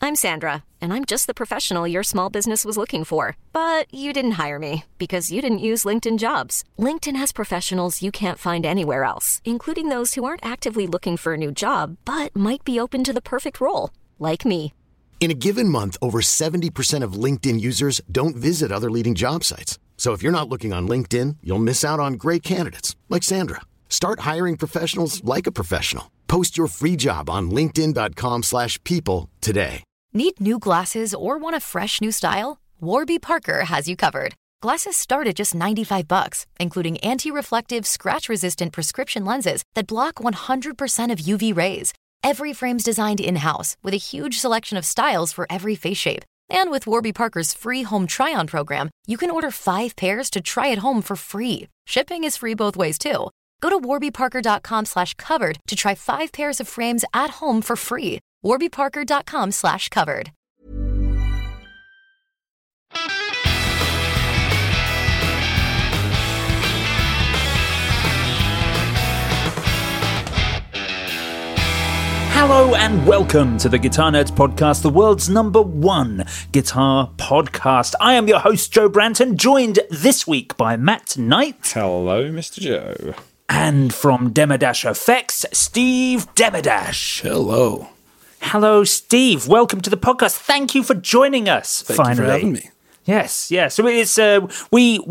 I'm Sandra, and I'm just the professional your small business was looking for. But you didn't hire me because you didn't use LinkedIn Jobs. LinkedIn has professionals you can't find anywhere else, including those who aren't actively looking for a new job, but might be open to the perfect role, like me. In a given month, over 70% of LinkedIn users don't visit other leading job sites. So if you're not looking on LinkedIn, you'll miss out on great candidates like Sandra. Start hiring professionals like a professional. Post your free job on linkedin.com/people today. Need new glasses or want a fresh new style? Warby Parker has you covered. Glasses start at just $95, including anti-reflective, scratch-resistant prescription lenses that block 100% of UV rays. Every frame's designed in-house with a huge selection of styles for every face shape. And with Warby Parker's free home try-on program, you can order 5 pairs to try at home for free. Shipping is free both ways, too. Go to warbyparker.com/covered to try 5 pairs of frames at home for free. warbyparker.com/covered. Hello and welcome to the Guitar Nerds Podcast, the world's #1 guitar podcast. I am your host, Joe Branton, joined this week by Matt Knight. Hello, Mr. Joe. And from Demodash Effects, Steve Demodash. Hello. Hello, Steve. Welcome to the podcast. Thank you for joining us. Thank you for having me. Yes, yeah. So it's we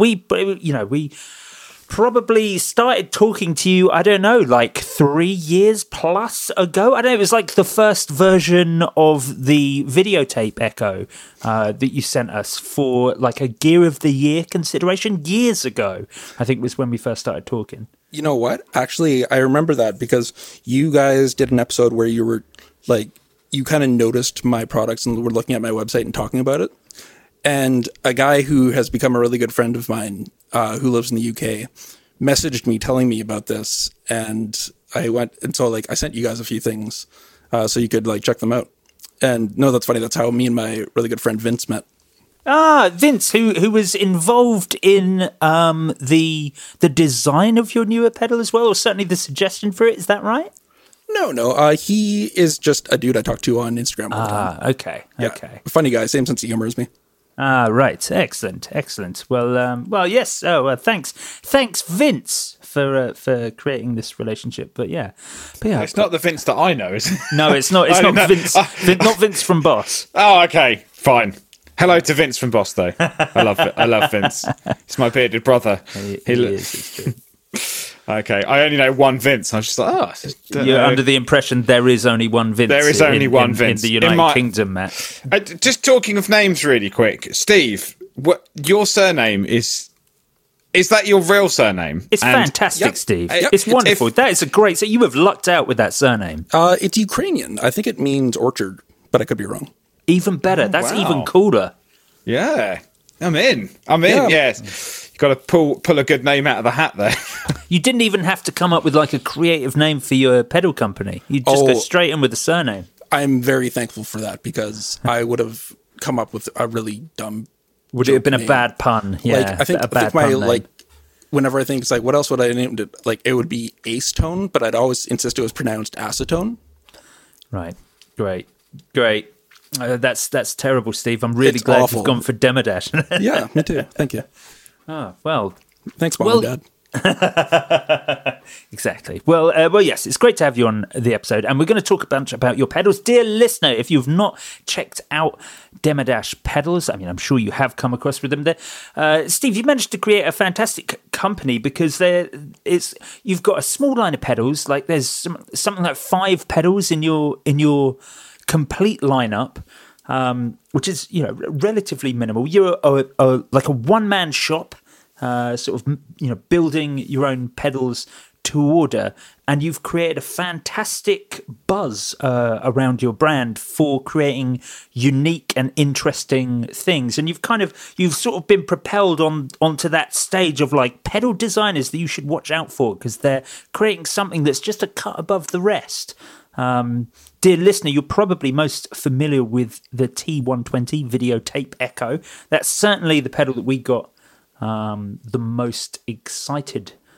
probably started talking to you, I don't know, like 3 years plus ago. I don't know, it was like the first version of the videotape Echo that you sent us for like a Gear of the Year consideration years ago, I think was when we first started talking. You know what? Actually, I remember that because you guys did an episode where you were like, you kind of noticed my products and were looking at my website and talking about it. And a guy who has become a really good friend of mine, who lives in the UK, messaged me telling me about this. And I went, and so like I sent you guys a few things so you could like check them out. And no, that's funny. That's how me and my really good friend Vince met. Ah, Vince, who was involved in the design of your newer pedal as well, or certainly the suggestion for it. Is that right? No. He is just a dude I talk to on Instagram all the time. Okay. Yeah. Okay. Funny guy, same sense of humor as me. Right. Excellent. Well, yes. Oh, thanks, Vince, for creating this relationship. But yeah. It's not the Vince that I know, is it? No, it's not. It's not Vince. Not Vince from Boss. Oh, okay, fine. Hello to Vince from Boss, though. I love Vince. He's my bearded brother. He is. It's true. Okay, I only know one Vince. I was just like, You're under the impression there is only one Vince. There is only one Vince in the United Kingdom, Matt. Just talking of names really quick, Steve, what your surname is that your real surname? It's fantastic, Steve. Yep. It's wonderful. That is a great... So you have lucked out with that surname. It's Ukrainian. I think it means orchard, but I could be wrong. Even better. That's wow. even cooler. Yeah, I'm in. Yes. Got to pull a good name out of the hat there. You didn't even have to come up with like a creative name for your pedal company. You just go straight in with the surname. I'm very thankful for that because I would have come up with a really dumb. Would it have been a bad pun? Yeah, like, I think my like. Whenever I think it's like, what else would I name it? Like, it would be acetone, but I'd always insist it was pronounced acetone. Right. Great. That's terrible, Steve. I'm really glad awful. You've gone for Demodash. Yeah, me too. Thank you. Oh, well. Thanks, Mom and Dad. Exactly. Well, yes, it's great to have you on the episode, and we're going to talk a bunch about your pedals. Dear listener, if you've not checked out Demodash pedals, I mean, I'm sure you have come across with them there. Steve, you managed to create a fantastic company because you've got a small line of pedals, like there's something like 5 pedals in your complete lineup. Which is, relatively minimal. You're like a one-man shop, sort of, building your own pedals to order, and you've created a fantastic buzz around your brand for creating unique and interesting things. And you've sort of been propelled onto that stage of like pedal designers that you should watch out for because they're creating something that's just a cut above the rest. Dear listener, you're probably most familiar with the T120 Videotape Echo. That's certainly the pedal that we got the most excited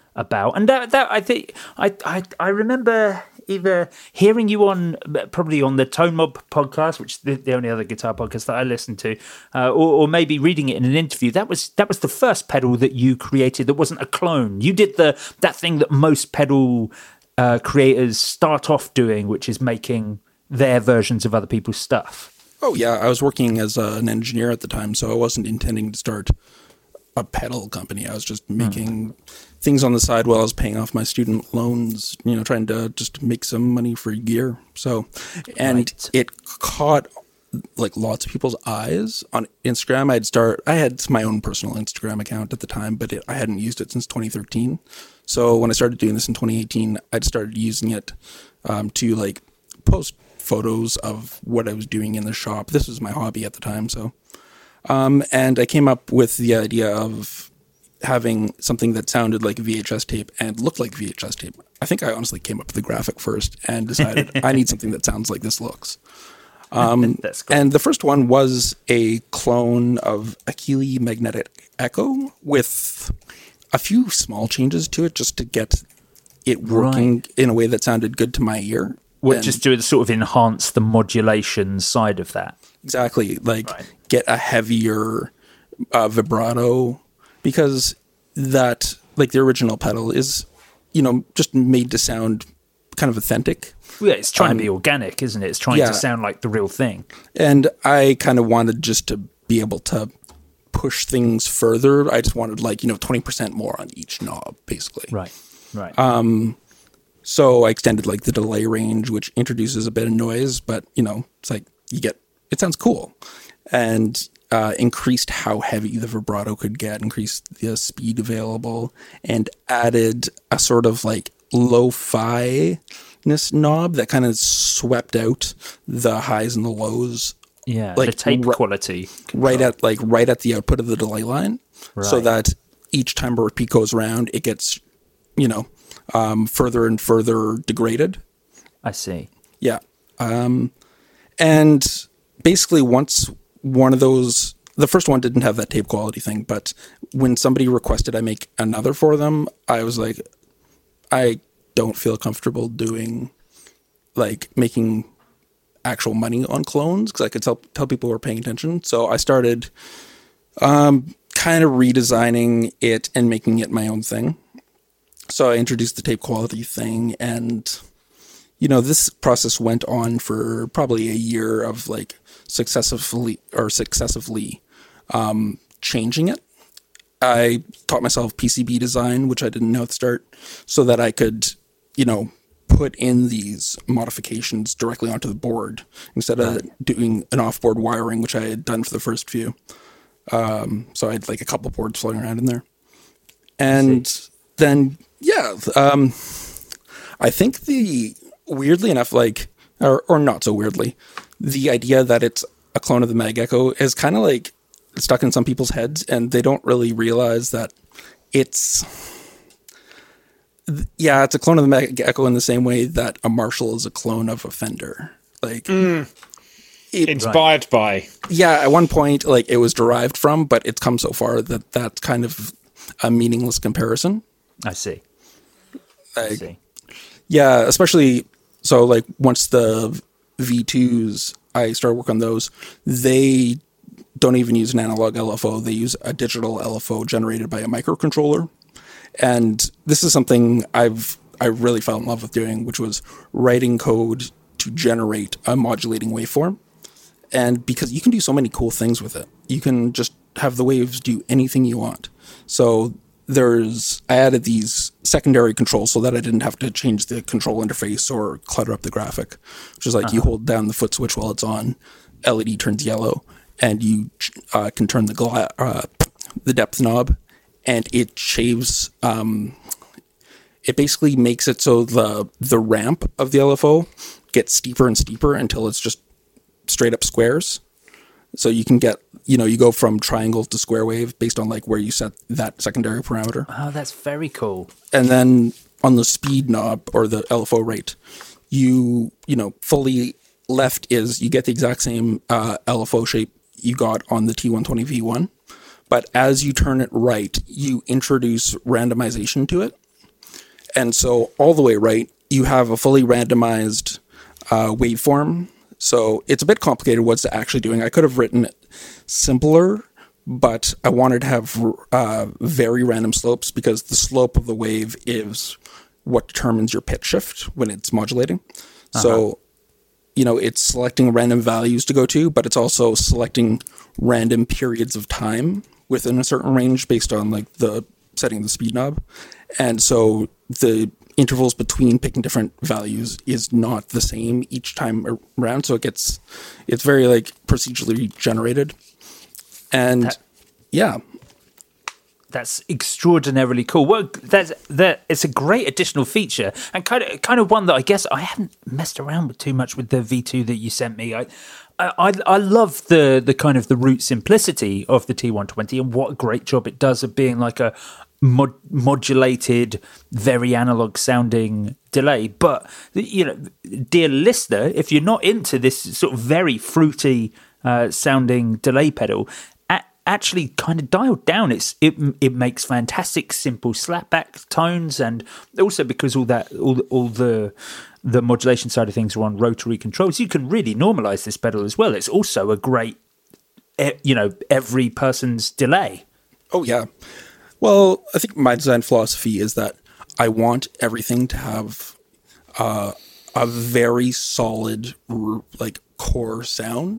about. And that I think I remember either hearing you on probably on the Tone Mob podcast, which is the only other guitar podcast that I listen to, or maybe reading it in an interview. That was the first pedal that you created that wasn't a clone. You did that thing that most pedal creators start off doing, which is making their versions of other people's stuff. Oh yeah, I was working as an engineer at the time, so I wasn't intending to start a pedal company. I was just making things on the side while I was paying off my student loans, trying to just make some money for gear. So, and it caught like lots of people's eyes on Instagram. I had my own personal Instagram account at the time, but I hadn't used it since 2013. So when I started doing this in 2018, I started using it to like post photos of what I was doing in the shop. This was my hobby at the time. So, and I came up with the idea of having something that sounded like a VHS tape and looked like VHS tape. I think I honestly came up with the graphic first and decided I need something that sounds like this looks. That's cool. And the first one was a clone of Achille Magnetic Echo with a few small changes to it just to get it working in a way that sounded good to my ear. Just to sort of enhance the modulation side of that. Exactly. Get a heavier vibrato, because that, like the original pedal is, just made to sound kind of authentic. Yeah, it's trying to be organic, isn't it? It's trying to sound like the real thing. And I kind of wanted just to be able to push things further. I just wanted 20% more on each knob, basically. Right. So I extended like the delay range, which introduces a bit of noise, but it's like it sounds cool, and increased how heavy the vibrato could get, increased the speed available, and added a sort of like lo-fi-ness knob that kind of swept out the highs and the lows. Yeah, the tape quality right at the output of the delay line, so that each time a repeat goes around, it gets further and further degraded. I see. Yeah. And basically once one of those, the first one didn't have that tape quality thing, but when somebody requested I make another for them, I was like, I don't feel comfortable doing, making actual money on clones, because I could tell people who are paying attention. So I started kind of redesigning it and making it my own thing. So I introduced the tape quality thing, and this process went on for probably a year of successively changing it. I taught myself PCB design, which I didn't know at the start, so that I could, put in these modifications directly onto the board instead of doing an off-board wiring, which I had done for the first few. So I had a couple boards floating around in there. And then, I think weirdly enough, or not so weirdly, the idea that it's a clone of the Mag Echo is kind of stuck in some people's heads, and they don't really realize that it's a clone of the Mag Echo in the same way that a Marshall is a clone of a Fender. Inspired by. Yeah, at one point, it was derived from, but it's come so far that that's kind of a meaningless comparison. I see. Yeah, especially so once the V2s, I started working on those, they don't even use an analog LFO. They use a digital LFO generated by a microcontroller. And this is something I really fell in love with doing, which was writing code to generate a modulating waveform. And because you can do so many cool things with it, you can just have the waves do anything you want. So I added these secondary controls so that I didn't have to change the control interface or clutter up the graphic, which is you hold down the foot switch while it's on, LED turns yellow, and you can turn the depth knob, and it shaves. It basically makes it so the ramp of the LFO gets steeper and steeper until it's just straight up squares. So you can get, you go from triangle to square wave based on where you set that secondary parameter. Oh, that's very cool. And then on the speed knob or the LFO rate, fully left is you get the exact same LFO shape you got on the T120V1. But as you turn it right, you introduce randomization to it. And so all the way right, you have a fully randomized waveform. So it's a bit complicated what's actually doing. I could have written it simpler, but I wanted to have very random slopes because the slope of the wave is what determines your pitch shift when it's modulating. So, it's selecting random values to go to, but it's also selecting random periods of time within a certain range based on like the setting of the speed knob. And so the intervals between picking different values is not the same each time around. So it's very like procedurally generated. And that's extraordinarily cool. Well, it's a great additional feature and kind of one that I guess I haven't messed around with too much with the V2 that you sent me. I love the kind of the root simplicity of the T120 and what a great job it does of being like a modulated, very analog sounding delay. But dear listener, if you're not into this sort of very fruity sounding delay pedal, actually kind of dialed down. It makes fantastic simple slapback tones, and also because all the modulation side of things are on rotary controls, you can really normalize this pedal as well. It's also a great every person's delay. Oh yeah. Well, I think my design philosophy is that I want everything to have a very solid like core sound.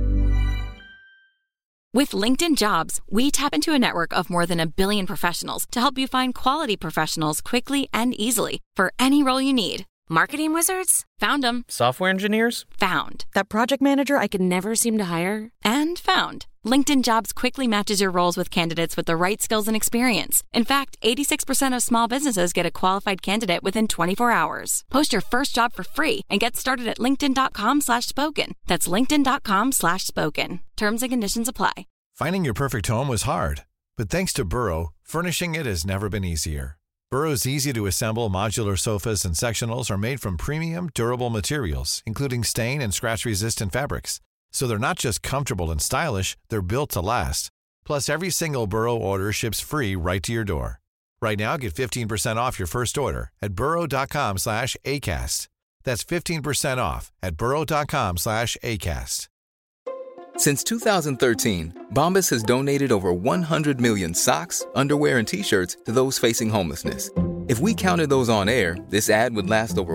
With LinkedIn Jobs, we tap into a network of more than 1 billion professionals to help you find quality professionals quickly and easily for any role you need. Marketing wizards? Found them. Software engineers? Found. That project manager I could never seem to hire? And found. LinkedIn Jobs quickly matches your roles with candidates with the right skills and experience. In fact, 86% of small businesses get a qualified candidate within 24 hours. Post your first job for free and get started at linkedin.com/spoken. That's linkedin.com/spoken. Terms and conditions apply. Finding your perfect home was hard, but thanks to Burrow, furnishing it has never been easier. Burrow's easy-to-assemble modular sofas and sectionals are made from premium, durable materials, including stain and scratch-resistant fabrics. So they're not just comfortable and stylish, they're built to last. Plus, every single Burrow order ships free right to your door. Right now, get 15% off your first order at burrow.com/ACAST. That's 15% off at burrow.com/ACAST. Since 2013, Bombas has donated over 100 million socks, underwear, and T-shirts to those facing homelessness. If we counted those on air, this ad would last over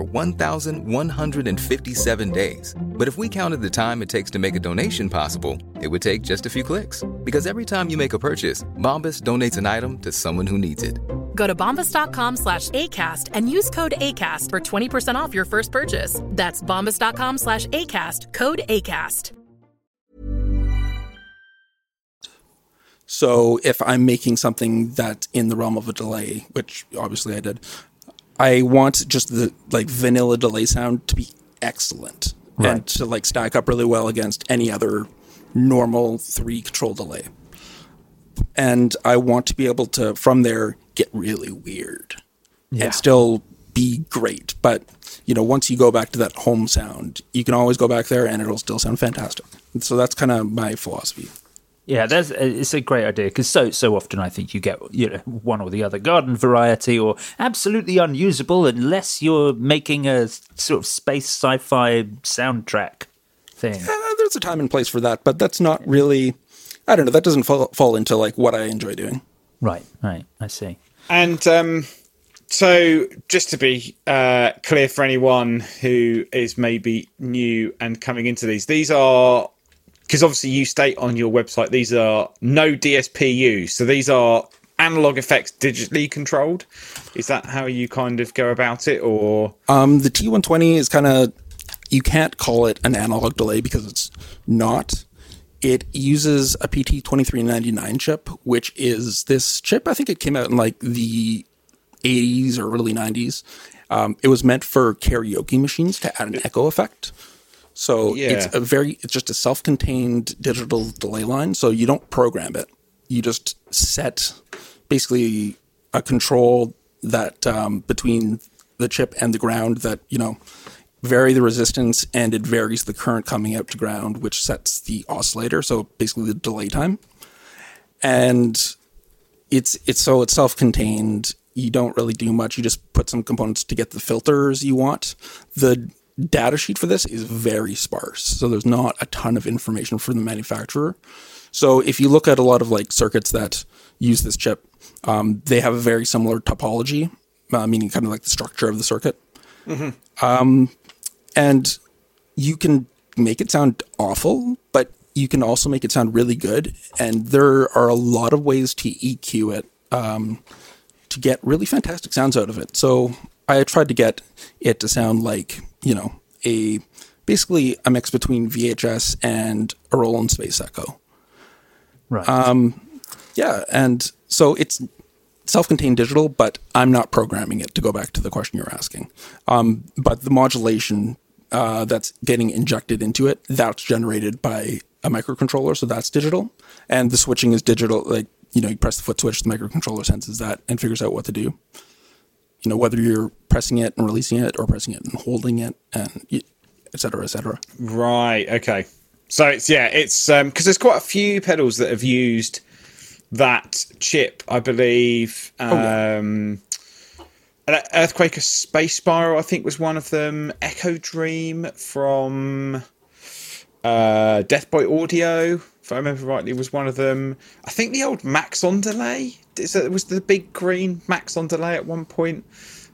1,157 days. But if we counted the time it takes to make a donation possible, it would take just a few clicks. Because every time you make a purchase, Bombas donates an item to someone who needs it. Go to bombas.com/ACAST and use code ACAST for 20% off your first purchase. That's bombas.com/ACAST, code ACAST. So if I'm making something that's in the realm of a delay, which obviously I did, I want just the like vanilla delay sound to be excellent and to like stack up really well against any other normal 3-control delay. And I want to be able to, from there, get really weird and still be great. But, once you go back to that home sound, you can always go back there and it'll still sound fantastic. And so that's kind of my philosophy. Yeah, it's a great idea because so often I think you get one or the other garden variety or absolutely unusable unless you're making a sort of space sci-fi soundtrack thing. Yeah, there's a time and place for that, but that's not really, I don't know, that doesn't fall into like what I enjoy doing. Right, I see. And so just to be clear for anyone who is maybe new and coming into these are... Because obviously you state on your website, these are no DSP used. So these are analog effects digitally controlled. Is that how you kind of go about it? Or the T120 is kind of, you can't call it an analog delay because it's not. It uses a PT2399 chip, which is this chip. I think it came out in like the 80s or early 90s. It was meant for karaoke machines to add an echo effect. So it's just a self-contained digital delay line. So you don't program it. You just set basically a control that between the chip and the ground that, vary the resistance, and it varies the current coming out to ground, which sets the oscillator. So basically the delay time. And it's self-contained. you don't really do much. You just put some components to get the filters you want. The data sheet for this is very sparse, so there's not a ton of information from the manufacturer. So if you look at a lot of like circuits that use this chip, they have a very similar topology, meaning kind of like the structure of the circuit. And you can make it sound awful, but you can also make it sound really good. And there are a lot of ways to EQ it to get really fantastic sounds out of it. So I tried to get it to sound like, basically a mix between VHS and a Roland Space Echo. Right. Yeah, and so it's self-contained digital, but I'm not programming it, to go back to the question you're asking. But the modulation that's getting injected into it, that's generated by a microcontroller, so that's digital. And the switching is digital, like, you press the foot switch, the microcontroller senses that and figures out what to do. Whether you're pressing it and releasing it or pressing it and holding it, and et cetera, et cetera. Right, okay. So it's because there's quite a few pedals that have used that chip, I believe. Earthquaker Space Spiral, I think, was one of them. Echo Dream from Death by Audio, if I remember rightly, was one of them. I think the old Max on Delay was the big green Max on Delay at one point.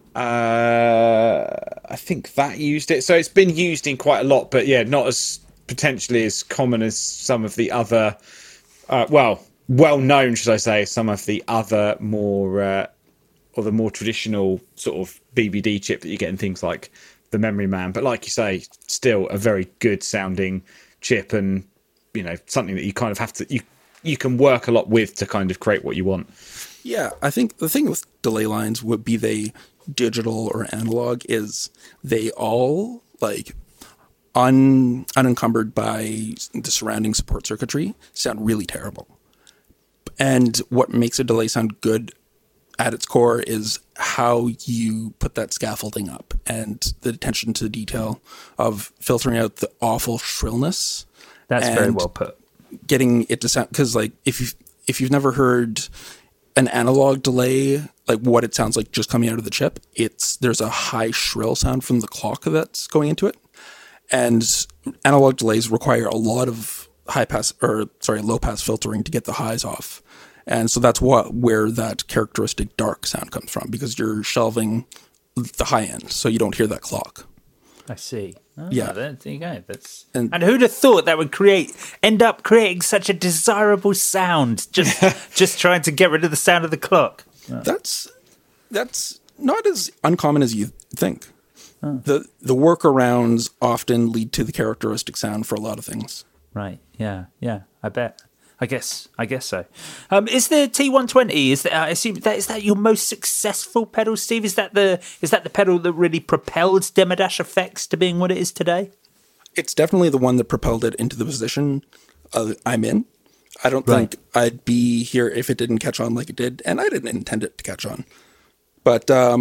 I think that used it. So it's been used in quite a lot, but yeah, not as potentially as common as some of the other, well-known, should I say, some of the other more or the more traditional sort of BBD chip that you get in things like the Memory Man. But like you say, still a very good sounding chip, and something that you kind of have to you can work a lot with to kind of create what you want. Yeah, I think the thing with delay lines, would be they digital or analog, is they all like unencumbered by the surrounding support circuitry sound really terrible. And what makes a delay sound good at its core is how you put that scaffolding up and the attention to detail of filtering out the awful shrillness. That's very well put. Getting it to sound, because like if you've never heard an analog delay, like what it sounds like just coming out of the chip, there's a high shrill sound from the clock that's going into it. And analog delays require a lot of low pass filtering to get the highs off. And so that's where that characteristic dark sound comes from, because you're shelving the high end, so you don't hear that clock. I see. Oh, yeah, there you go. And who'd have thought that would end up creating such a desirable sound? Just trying to get rid of the sound of the clock. Oh. That's not as uncommon as you think. Oh. The workarounds often lead to the characteristic sound for a lot of things. Right. Yeah. I bet. I guess so. Is the T120? I assume is that your most successful pedal, Steve? Is that the pedal that really propelled Demo Dash Effects to being what it is today? It's definitely the one that propelled it into the position I'm in. I don't think I'd be here if it didn't catch on like it did, and I didn't intend it to catch on. But but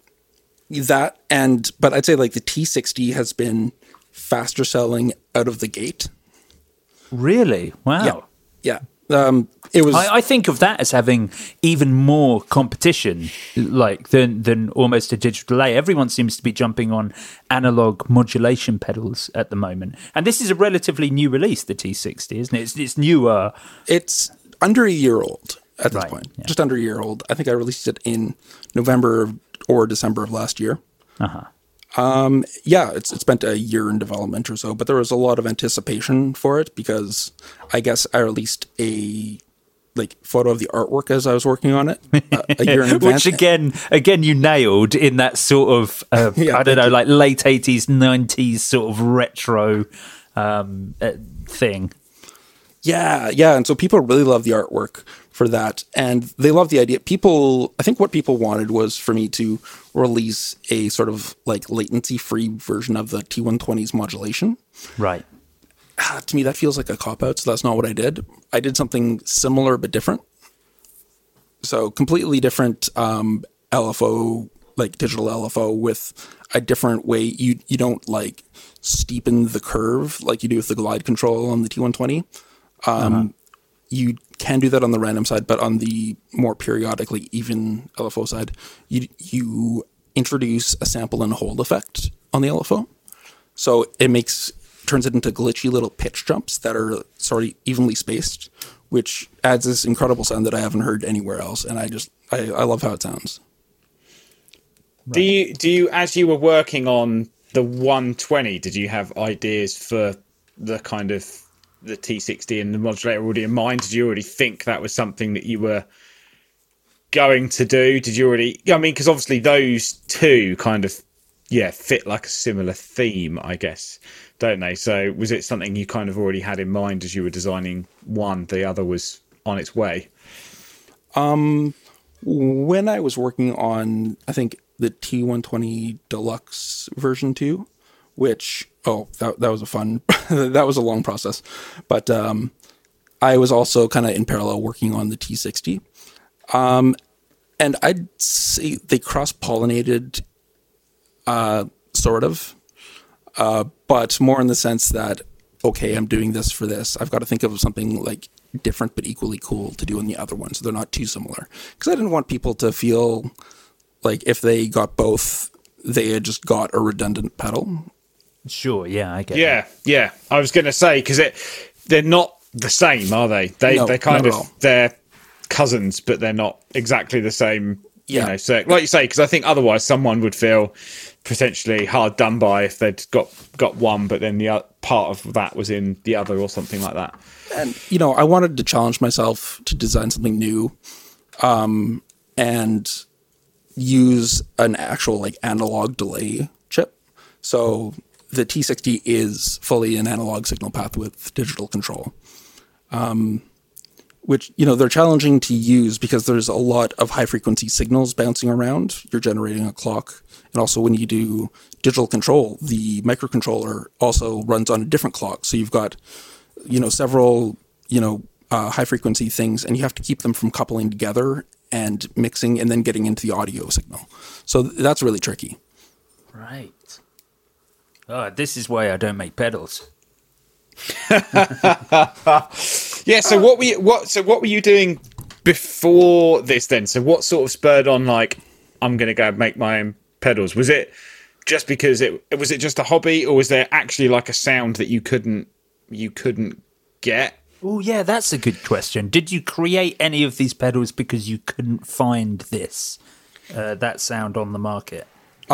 I'd say like the T60 has been faster selling out of the gate. Really? Wow. Yeah. It was. I think of that as having even more competition, like than almost a digital delay. Everyone seems to be jumping on analog modulation pedals at the moment, and this is a relatively new release, the T60, isn't it? It's newer. It's under a year old at this point, just under a year old. I think I released it in November or December of last year. It's spent a year in development or so, but there was a lot of anticipation for it because I guess I released a photo of the artwork as I was working on it a year in advance. Which again you nailed in that sort of I don't know, like late 80s, 90s sort of retro thing. Yeah, and so people really love the artwork for that, and they love the idea. I think what people wanted was for me to release a sort of like latency-free version of the T120's modulation. Right. To me, that feels like a cop-out, so that's not what I did. I did something similar but different. So completely different LFO, like digital LFO, with a different way. You don't like steepen the curve like you do with the glide control on the T120. You can do that on the random side, but on the more periodically even LFO side, you introduce a sample and hold effect on the LFO. So it turns it into glitchy little pitch jumps that are sort of evenly spaced, which adds this incredible sound that I haven't heard anywhere else. And I love how it sounds. Right. Do you, as you were working on the 120, did you have ideas for the kind of the T60 and the modulator already in mind? Did you already think that was something that you were going to do? Did you already, I mean, because obviously those two kind of, fit like a similar theme, I guess, don't they? So was it something you kind of already had in mind as you were designing one, the other was on its way? When I was working on, I think, the T120 Deluxe version 2, which, that was a fun, that was a long process. But I was also kind of in parallel working on the T60. And I'd say they cross-pollinated, sort of, but more in the sense that, okay, I'm doing this for this. I've got to think of something like different but equally cool to do in the other one, so they're not too similar. Because I didn't want people to feel like if they got both, they had just got a redundant pedal. Sure, yeah, I get it. Yeah. I was going to say, because they're not the same, are they? They're kind of, they're cousins, but they're not exactly the same. You know, so like you say, because I think otherwise someone would feel potentially hard done by if they'd got one, but then the other part of that was in the other or something like that. And, I wanted to challenge myself to design something new, and use an actual analog delay chip. So the T60 is fully an analog signal path with digital control, which, they're challenging to use because there's a lot of high frequency signals bouncing around. You're generating a clock. And also when you do digital control, the microcontroller also runs on a different clock. So you've got, several, high frequency things, and you have to keep them from coupling together and mixing and then getting into the audio signal. So that's really tricky. Right. Oh, this is why I don't make pedals. Yeah. So what were you doing before this then? So what sort of spurred on I'm going to go make my own pedals? Was it just because was it just a hobby, or was there actually a sound that you couldn't get? Oh, yeah, that's a good question. Did you create any of these pedals because you couldn't find that sound on the market?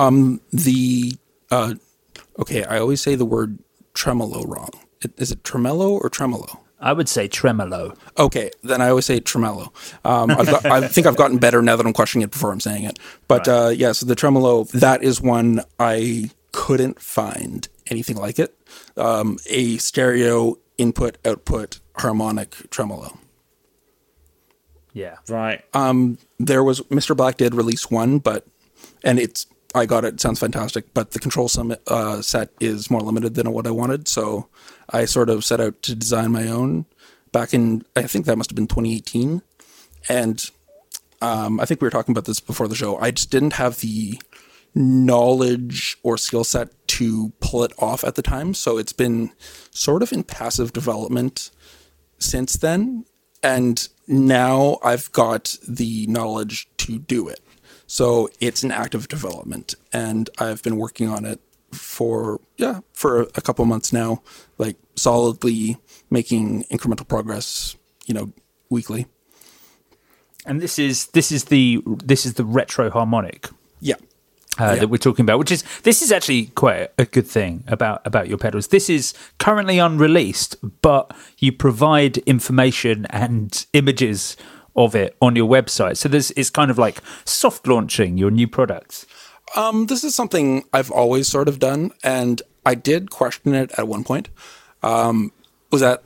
Okay, I always say the word tremolo wrong. Is it tremolo or tremolo? I would say tremolo. Okay, then I always say tremolo. I think I've gotten better now that I'm questioning it before I'm saying it. But right. So the tremolo, that is one I couldn't find anything like it. A stereo input-output harmonic tremolo. Yeah. Right. There was, Mr. Black did release one, I got it. It sounds fantastic, but the control set is more limited than what I wanted. So I sort of set out to design my own back in, I think that must have been 2018. And I think we were talking about this before the show. I just didn't have the knowledge or skill set to pull it off at the time. So it's been sort of in passive development since then. And now I've got the knowledge to do it. So it's an active development, and I've been working on it for a couple months now, solidly making incremental progress, weekly. And this is the retro harmonic. Yeah. That we're talking about, this is actually quite a good thing about your pedals. This is currently unreleased, but you provide information and images of it on your website. So it's kind of like soft launching your new products. This is something I've always sort of done, and I did question it at one point. Was that,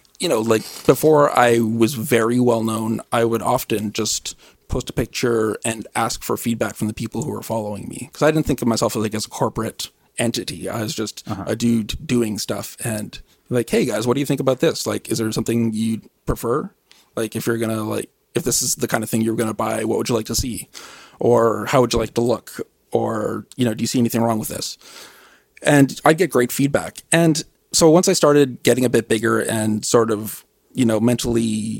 before I was very well known, I would often just post a picture and ask for feedback from the people who were following me. Because I didn't think of myself as a corporate entity. I was just a dude doing stuff, and hey guys, what do you think about this? Is there something you'd prefer? If you're going to if this is the kind of thing you're going to buy, what would you like to see? Or how would you like to look? Or, do you see anything wrong with this? And I get great feedback. And so once I started getting a bit bigger and sort of, mentally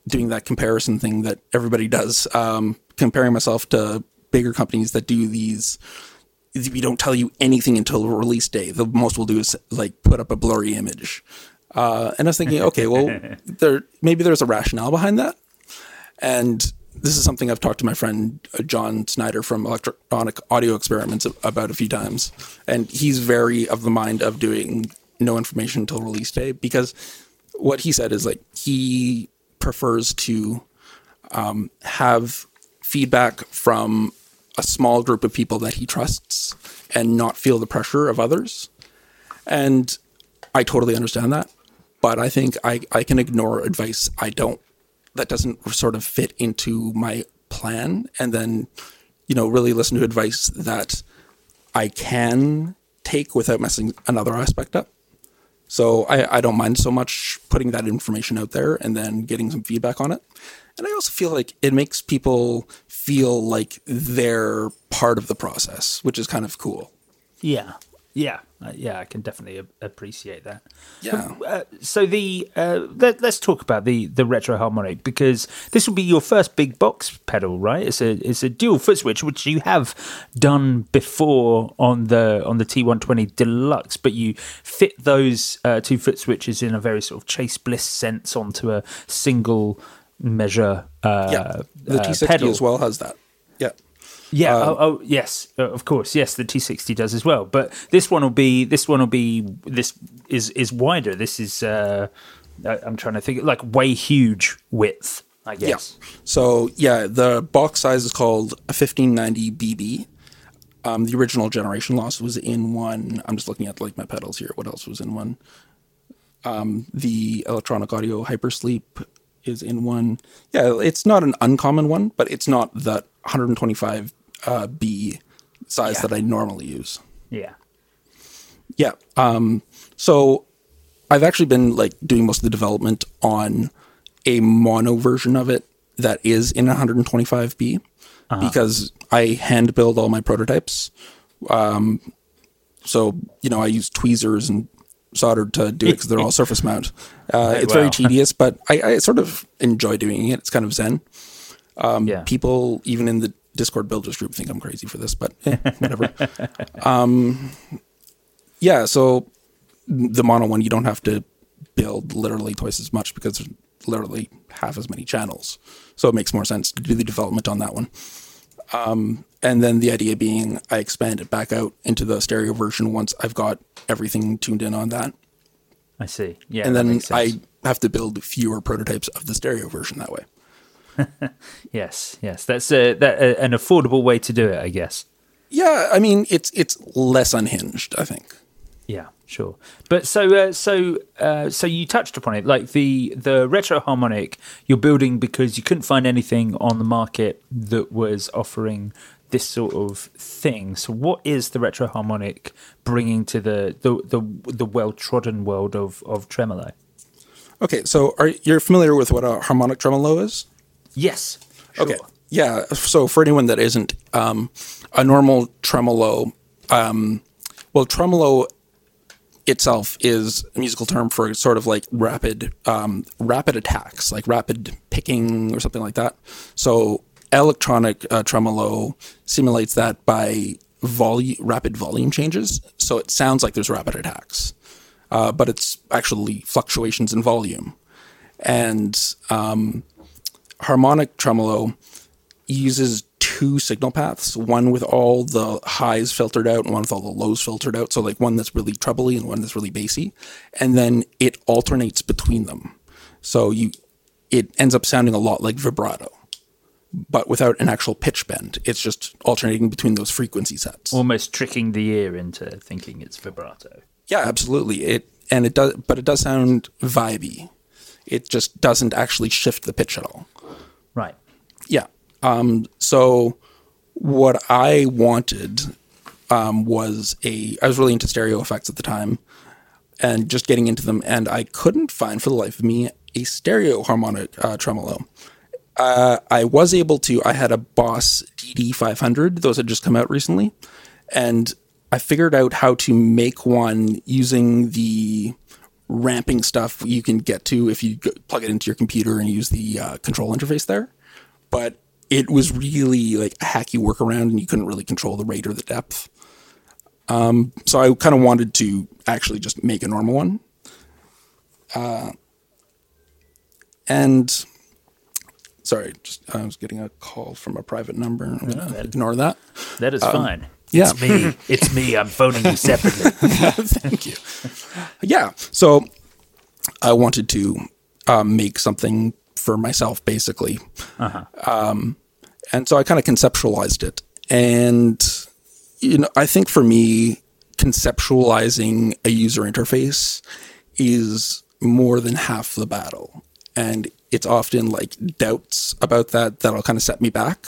doing that comparison thing that everybody does, comparing myself to bigger companies that do these. We don't tell you anything until release day. The most we'll do is like put up a blurry image. And I was thinking, okay, well, maybe there's a rationale behind that. And this is something I've talked to my friend John Snyder from Electronic Audio Experiments about a few times. And he's very of the mind of doing no information until release day, because what he said is like he prefers to have feedback from a small group of people that he trusts and not feel the pressure of others. And I totally understand that. But I think I can ignore advice that doesn't sort of fit into my plan, and then, really listen to advice that I can take without messing another aspect up. So I don't mind so much putting that information out there and then getting some feedback on it. And I also feel like it makes people feel like they're part of the process, which is kind of cool. Yeah. I can definitely appreciate that. Yeah. So let's talk about the Retro Harmonic, because this will be your first big box pedal, right? It's a dual foot switch, which you have done before on the T120 Deluxe, but you fit those 2 foot switches in a very sort of Chase Bliss sense onto a single measure. The T60 pedal as well has that. Yeah. Yeah. Yes. Of course. Yes, the T60 does as well. But this is wider. This is. I'm trying to think, like way huge width, I guess. Yeah. So the box size is called a 1590 BB. The original generation loss was in one. I'm just looking at like my pedals here. What else was in one? The Electronic Audio Hypersleep is in one. Yeah, it's not an uncommon one, but it's not that 125 B size that I normally use. Yeah. Yeah. So I've actually been like doing most of the development on a mono version of it that is in 125B because I hand build all my prototypes. So, I use tweezers and solder to do it because they're all surface mount. It's very tedious, but I sort of enjoy doing it. It's kind of zen. People, even in the Discord builders group, think I'm crazy for this, but whatever. So the mono one, you don't have to build literally twice as much because there's literally half as many channels. So it makes more sense to do the development on that one. And then the idea being I expand it back out into the stereo version once I've got everything tuned in on that. I see. Yeah. And then I have to build fewer prototypes of the stereo version that way. Yes. That's an affordable way to do it, I guess. Yeah, I mean, it's less unhinged, I think. Yeah, sure. But so you touched upon it, like the Retro Harmonic you're building because you couldn't find anything on the market that was offering this sort of thing. So what is the Retro Harmonic bringing to the well-trodden world of tremolo? Okay, so you're familiar with what a harmonic tremolo is? Yes. Sure. Okay. Yeah. So for anyone that isn't, a normal tremolo, tremolo itself is a musical term for sort of like rapid attacks, like rapid picking or something like that. So electronic tremolo simulates that by rapid volume changes. So it sounds like there's rapid attacks, but it's actually fluctuations in volume. And harmonic tremolo uses 2 signal paths, one with all the highs filtered out and one with all the lows filtered out. So like one that's really trebly and one that's really bassy. And then it alternates between them. So it ends up sounding a lot like vibrato, but without an actual pitch bend. It's just alternating between those frequency sets. Almost tricking the ear into thinking it's vibrato. Yeah, absolutely. It does sound vibey. It just doesn't actually shift the pitch at all. Right. Yeah. So what I wanted was I was really into stereo effects at the time and just getting into them, and I couldn't find for the life of me a stereo harmonic tremolo. I was able to. I had a Boss DD500. Those had just come out recently, and I figured out how to make one using the ramping stuff you can get to if you plug it into your computer and use the control interface there. But it was really like a hacky workaround, and you couldn't really control the rate or the depth. So I kind of wanted to actually just make a normal one. And sorry, I was getting a call from a private number. I'm going to ignore that. That is fine. Yeah. It's me. It's me. I'm phoning you separately. Thank you. Yeah. So I wanted to make something for myself, basically. And so I kind of conceptualized it. And, I think for me, conceptualizing a user interface is more than half the battle. And it's often like doubts about that'll kind of set me back.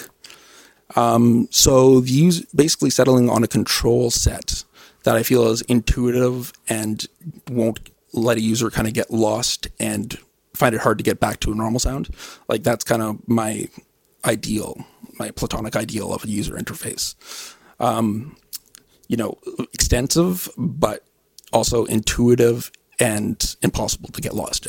So basically settling on a control set that I feel is intuitive and won't let a user kind of get lost and find it hard to get back to a normal sound. Like that's kind of my platonic ideal of a user interface. Extensive, but also intuitive and impossible to get lost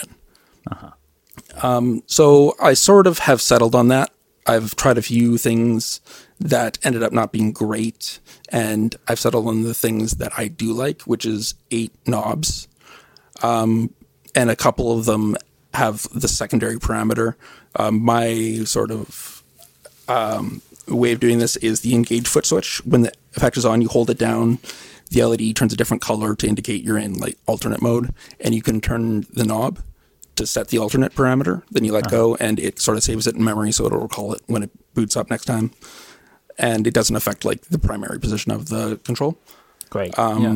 in. So I sort of have settled on that. I've tried a few things that ended up not being great, and I've settled on the things that I do like, which is 8 knobs. And a couple of them have the secondary parameter. My sort of way of doing this is the engage foot switch. When the effect is on, you hold it down. The LED turns a different color to indicate you're in like alternate mode, and you can turn the knob to set the alternate parameter. Then you let go, and it sort of saves it in memory, so it'll recall it when it boots up next time. And it doesn't affect like the primary position of the control. Great.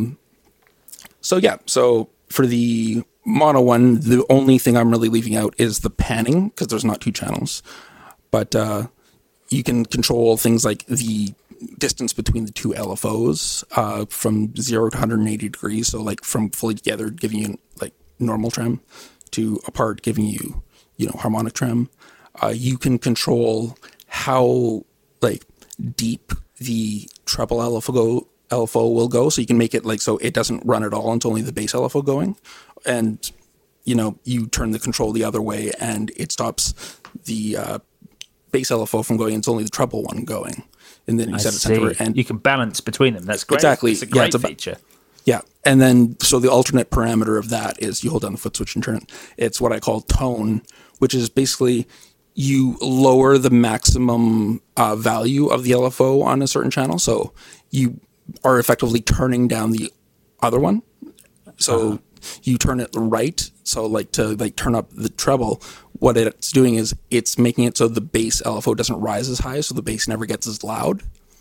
So for the mono one, the only thing I'm really leaving out is the panning, because there's not 2 channels. But you can control things like the distance between the 2 LFOs from 0 to 180 degrees. So like from fully together, giving you like normal trem, to apart, giving you, harmonic trem. You can control how like deep the treble LFO will go. So you can make it like so it doesn't run at all. It's only the bass LFO going. And, you turn the control the other way and it stops the bass LFO from going. It's only the treble one going. And then you set it center. And you can balance between them. That's great. Exactly. It's a great feature. Yeah. And then, so the alternate parameter of that is you hold down the foot switch and turn it. It's what I call tone, which is basically you lower the maximum value of the LFO on a certain channel. So you are effectively turning down the other one. So you turn it right. So like to like turn up the treble, what it's doing is it's making it so the bass LFO doesn't rise as high. So the bass never gets as loud.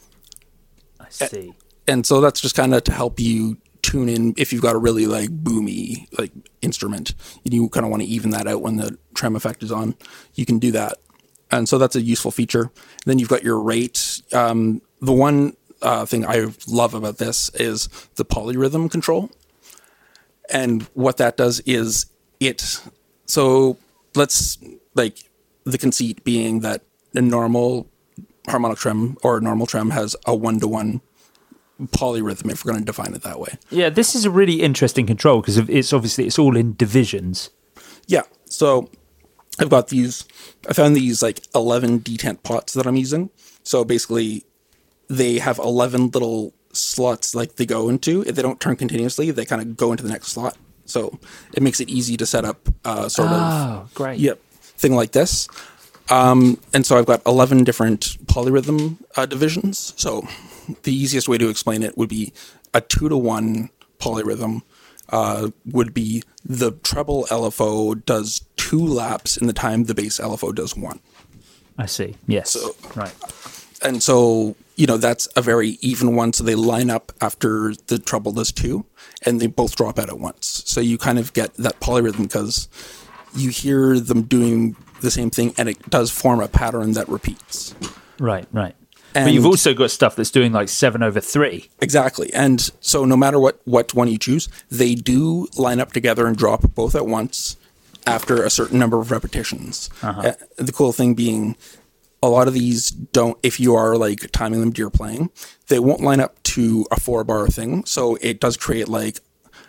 I see. And so that's just kind of to help you tune in if you've got a really like boomy like instrument and you kind of want to even that out when the trem effect is on, you can do that. And so that's a useful feature. And then you've got your rate. The one thing I love about this is the polyrhythm control. And what that does is so let's like the conceit being that a normal harmonic trem or a normal trem has a 1-to-1 polyrhythm, if we're going to define it that way. Yeah, this is a really interesting control because it's all in divisions. Yeah, so I found these like 11 detent pots that I'm using. So basically they have 11 little slots like they go into. If they don't turn continuously, they kind of go into the next slot. So it makes it easy to set up great. Yep, thing like this. And so I've got 11 different polyrhythm divisions. So the easiest way to explain it would be a 2-to-1 polyrhythm would be the treble LFO does 2 laps in the time the bass LFO does 1. I see. Yes. So, right. And so, that's a very even one. So they line up after the treble does 2 and they both drop out at once. So you kind of get that polyrhythm because you hear them doing the same thing and it does form a pattern that repeats. Right. And but you've also got stuff that's doing like 7/3. Exactly. And so no matter what one you choose, they do line up together and drop both at once after a certain number of repetitions. The cool thing being a lot of these don't, if you are like timing them to your playing, they won't line up to a 4-bar thing. So it does create like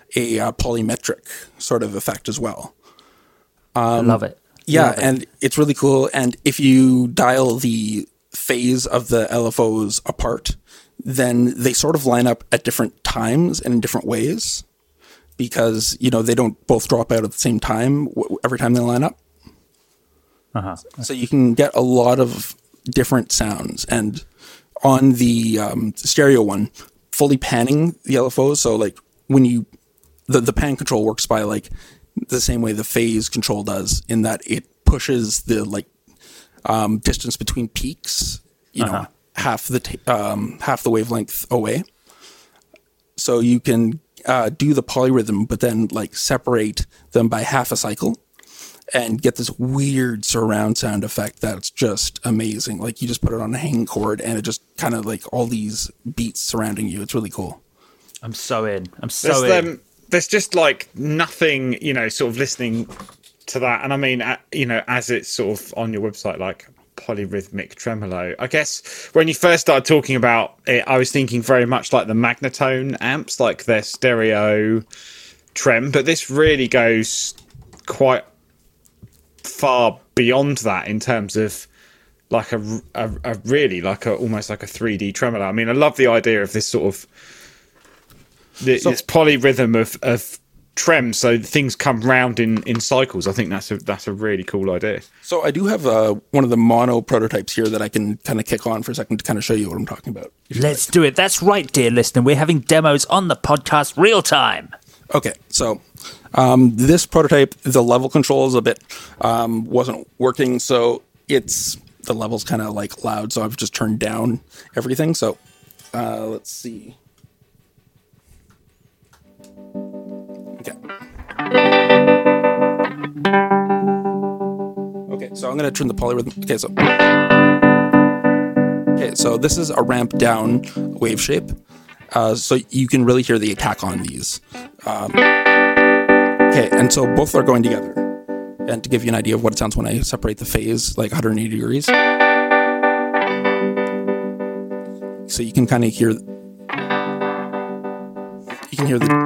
a polymetric sort of effect as well. I love it. Yeah, Love it. and it's really cool. And if you dial the phase of the LFOs apart, then they sort of line up at different times and in different ways because, they don't both drop out at the same time every time they line up. Uh-huh. So you can get a lot of different sounds. And on the stereo one, fully panning the LFOs, so like when you, the pan control works by like the same way the phase control does, in that it pushes the distance between peaks, half the wavelength away. So you can do the polyrhythm, but then like separate them by half a cycle and get this weird surround sound effect that's just amazing. Like you just put it on a hanging chord and it just kind of like all these beats surrounding you. It's really cool. I'm so in. In. There's just like nothing, sort of listening to that. And I mean, as it's sort of on your website, like polyrhythmic tremolo. I guess when you first started talking about it, I was thinking very much like the Magnatone amps, like their stereo trem. But this really goes quite far beyond that in terms of like a really like almost like a 3D tremolo. I mean, I love the idea of this sort of this polyrhythm of trem, so things come round in cycles. I think that's a really cool idea. So I do have one of the mono prototypes here that I can kind of kick on for a second to kind of show you what I'm talking about. Let's do it. That's right, dear listener. We're having demos on the podcast real time. Okay, so this prototype, the level control is a bit wasn't working, so the level's kind of like loud, so I've just turned down everything. So let's see. Okay, so I'm going to turn the polyrhythm. Okay, so this is a ramp down wave shape. So you can really hear the attack on these. Okay, and so both are going together. And to give you an idea of what it sounds when I separate the phase, like 180 degrees. So you can kind of hear... You can hear the...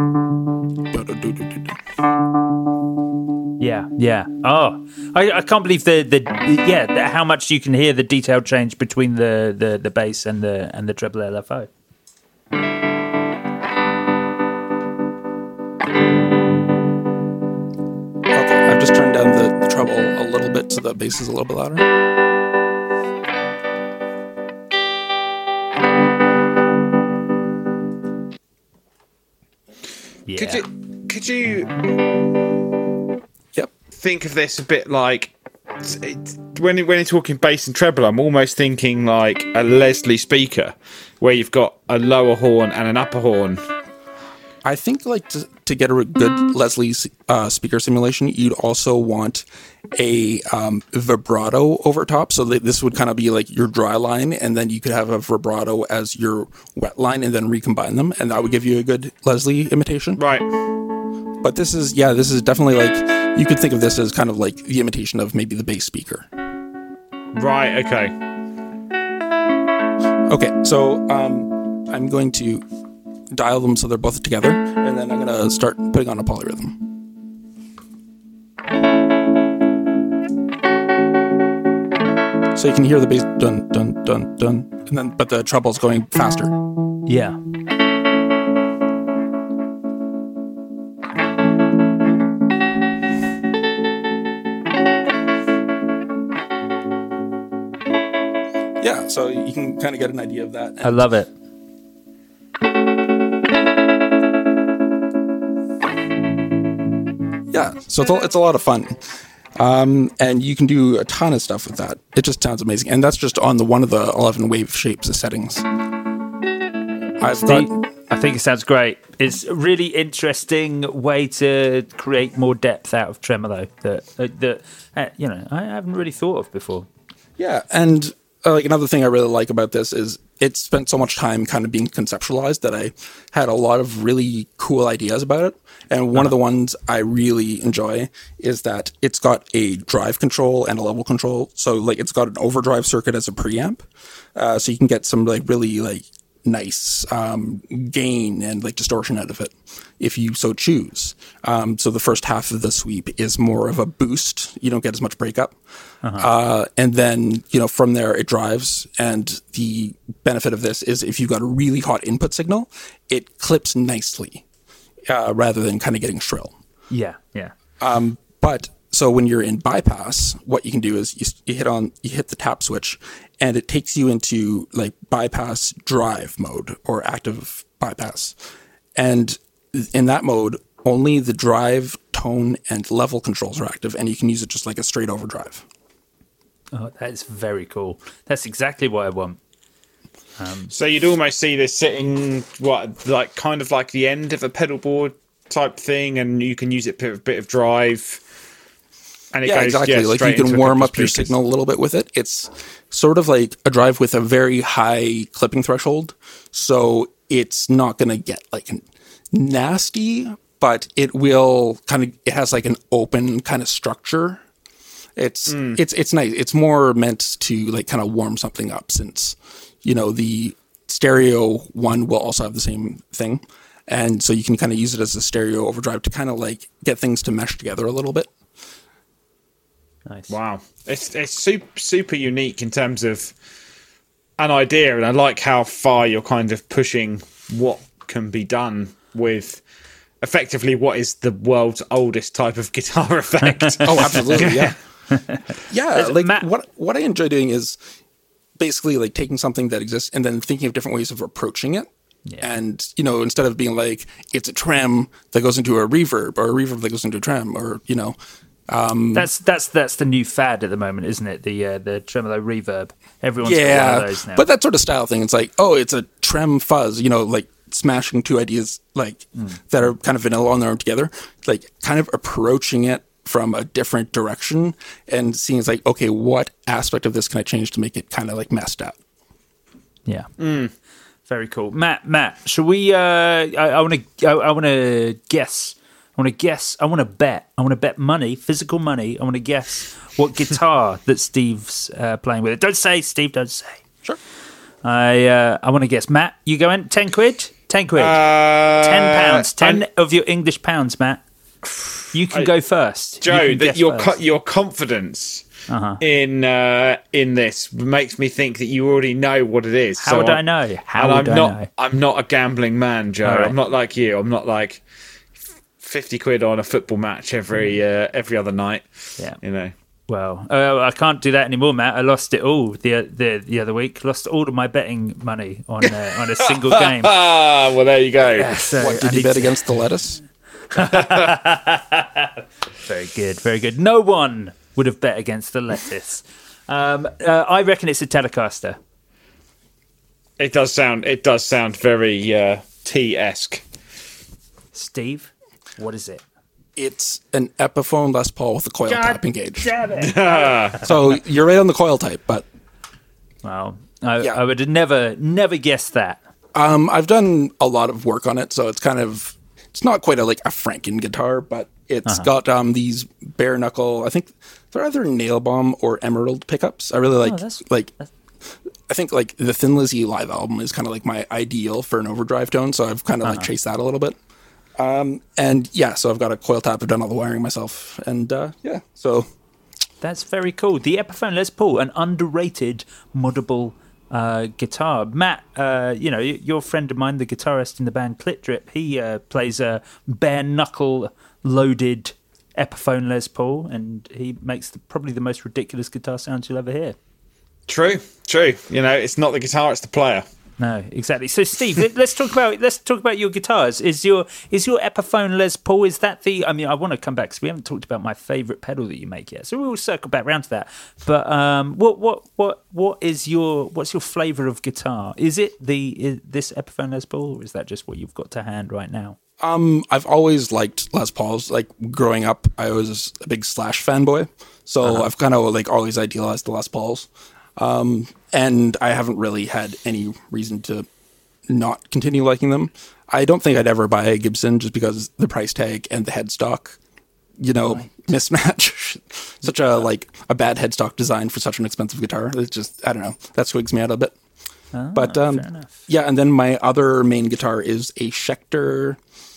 Yeah. Oh, I can't believe how much you can hear the detail change between the bass and the treble LFO. Okay, I've just turned down the treble a little bit so the bass is a little bit louder. Yeah. Could you Yep. think of this a bit like when you're talking bass and treble, I'm almost thinking like a Leslie speaker where you've got a lower horn and an upper horn. I think like to get a good Leslie speaker simulation, you'd also want a vibrato over top. So this would kind of be like your dry line, and then you could have a vibrato as your wet line, and then recombine them, and that would give you a good Leslie imitation. Right. But this is definitely like, you could think of this as kind of like the imitation of maybe the bass speaker. Right. Okay. Okay. So I'm going to dial them so they're both together, and then I'm going to start putting on a polyrhythm. So you can hear the bass dun dun dun dun, and then but the treble's going faster. Yeah. Yeah, so you can kind of get an idea of that. I love it. Yeah, so it's a lot of fun. And you can do a ton of stuff with that. It just sounds amazing. And that's just on one of the 11 wave shapes settings. I think it sounds great. It's a really interesting way to create more depth out of tremolo that I haven't really thought of before. Yeah, and like another thing I really like about this is it spent so much time kind of being conceptualized that I had a lot of really cool ideas about it. And one of the ones I really enjoy is that it's got a drive control and a level control. So like it's got an overdrive circuit as a preamp. So you can get some like really like nice gain and like distortion out of it if you so choose. So the first half of the sweep is more of a boost. You don't get as much breakup. And then, from there it drives. And the benefit of this is if you've got a really hot input signal, it clips nicely rather than kind of getting shrill. Yeah. But so when you're in bypass, what you can do is you hit the tap switch, and it takes you into like bypass drive mode or active bypass. And in that mode, only the drive, tone, and level controls are active, and you can use it just like a straight overdrive. Oh, that's very cool. That's exactly what I want. So you'd almost see this sitting, kind of like the end of a pedal board type thing, and you can use it for a bit of drive. And it goes, exactly. Like you can warm up your signal a little bit with it. It's sort of like a drive with a very high clipping threshold. So it's not going to get like nasty, but it has like an open kind of structure. It's nice. It's more meant to like kind of warm something up, since, the stereo one will also have the same thing. And so you can kind of use it as a stereo overdrive to kind of like get things to mesh together a little bit. Nice. Wow. It's super unique in terms of an idea, and I like how far you're kind of pushing what can be done with effectively what is the world's oldest type of guitar effect. Oh, absolutely, yeah. Yeah, like what I enjoy doing is basically like taking something that exists and then thinking of different ways of approaching it. Yeah. And, instead of being like, it's a trem that goes into a reverb, or a reverb that goes into a trem, or, that's the new fad at the moment, isn't it? The tremolo reverb. Everyone's got one of those now. But that sort of style thing, it's like, oh, it's a trem fuzz, like smashing two ideas like that are kind of vanilla on their own together, like kind of approaching it from a different direction and seeing it's like, okay, what aspect of this can I change to make it kind of like messed up? Yeah. Very cool. Matt, shall we I want to guess. I want to bet money, physical money. I want to guess what guitar that Steve's playing with. Don't say, Steve, don't say. Sure. I want to guess. Matt, you go in? 10 quid? 10 quid. £10. 10 of your English pounds, Matt. You can go first. Joe, your confidence in this makes me think that you already know what it is. How would I know? I'm not a gambling man, Joe. Right. I'm not like you. I'm not like 50 quid on a football match every other night. Yeah. Well, I can't do that anymore, Matt. I lost it all the other week. Lost all of my betting money on a single game. Well, there you go. Yeah, so what, did you bet against the lettuce? Very good, very good. No one would have bet against the lettuce. I reckon it's a Telecaster. It does sound very T-esque. Steve, what is it? It's an Epiphone Les Paul with a coil tap engaged. Damn it. So you're right on the coil type, but well, I would have never guessed that. I've done a lot of work on it, so it's not quite a Franken guitar, but it's got these bare knuckle. I think they're either nail bomb or emerald pickups. I really like I think like the Thin Lizzy live album is kind of like my ideal for an overdrive tone, so I've kind of like chased that a little bit. So I've got a coil tap. I've done all the wiring myself, and so that's very cool. The Epiphone Les Paul, an underrated moddable guitar. Matt, you're a friend of mine, the guitarist in the band Clit Drip. He plays a bare knuckle loaded Epiphone Les Paul, and he makes probably the most ridiculous guitar sounds you'll ever hear. True. It's not the guitar, it's the player. No, exactly. So, Steve, let's talk about your guitars. Is your Epiphone Les Paul? Is that the? I mean, I want to come back because we haven't talked about my favourite pedal that you make yet. So we will circle back around to that. But what's your flavour of guitar? Is it this Epiphone Les Paul, or is that just what you've got to hand right now? I've always liked Les Pauls. Like growing up, I was a big Slash fanboy, so I've kind of always idealized the Les Pauls. And I haven't really had any reason to not continue liking them. I don't think I'd ever buy a Gibson just because the price tag and the headstock, mismatch. Such a bad headstock design for such an expensive guitar. It's just, I don't know, that swigs me out a bit. But yeah, and then my other main guitar is a Schecter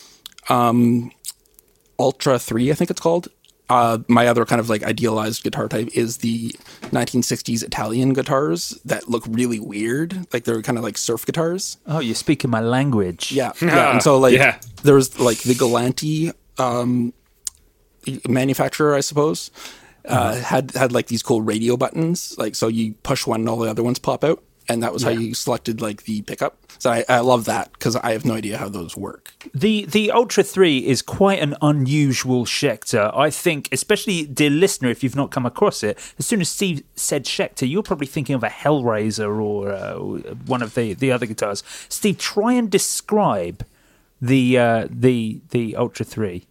Ultra 3, I think it's called. My other kind of like idealized guitar type is the 1960s Italian guitars that look really weird. Like they're kind of like surf guitars. Oh, you're speaking my language. Yeah. And so like there was like the Galanti manufacturer, I suppose, had like these cool radio buttons. Like, so you push one and all the other ones pop out. And that was how you selected like the pickup. So I love that because I have no idea how those work. The Ultra 3 is quite an unusual Schecter. I think, especially, dear listener, if you've not come across it, as soon as Steve said Schecter, you're probably thinking of a Hellraiser or one of the other guitars. Steve, try and describe the Ultra 3.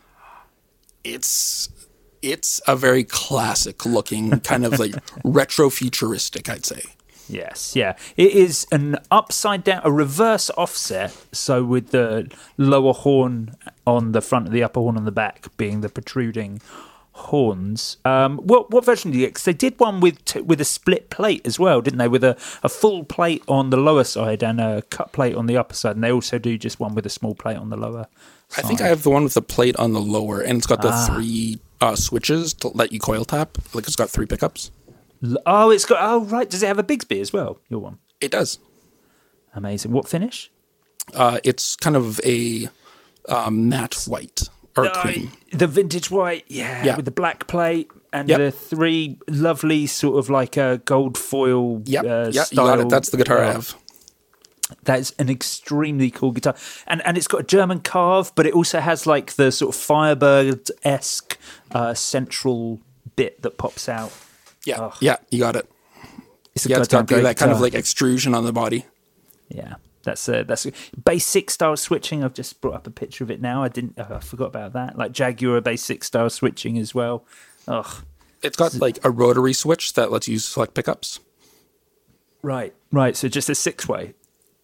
It's a very classic looking, kind of like retro futuristic, I'd say. Yes, yeah. It is an upside down, a reverse offset. So with the lower horn on the front and the upper horn on the back being the protruding horns. What version did you get? Because they did one with a split plate as well, didn't they? With a full plate on the lower side and a cut plate on the upper side. And they also do just one with a small plate on the lower side. I think I have the one with the plate on the lower, and it's got the 3 switches to let you coil tap. Like it's got 3 pickups. Oh, it's got. Oh, right. Does it have a Bigsby as well? Your one. It does. Amazing. What finish? It's kind of a matte white or cream. The vintage white, yeah, with the black plate and the 3 lovely sort of like a gold foil. Style. You got it. That's the guitar I have. That is an extremely cool guitar, and it's got a German carve, but it also has like the sort of Firebird-esque central bit that pops out. Yeah, you got it. It's got that kind of like extrusion on the body. Yeah, that's Bass 6 style switching. I've just brought up a picture of it now. I forgot about that. Like Jaguar Bass 6 style switching as well. It's got like a rotary switch that lets you select pickups. Right. So just a 6-way.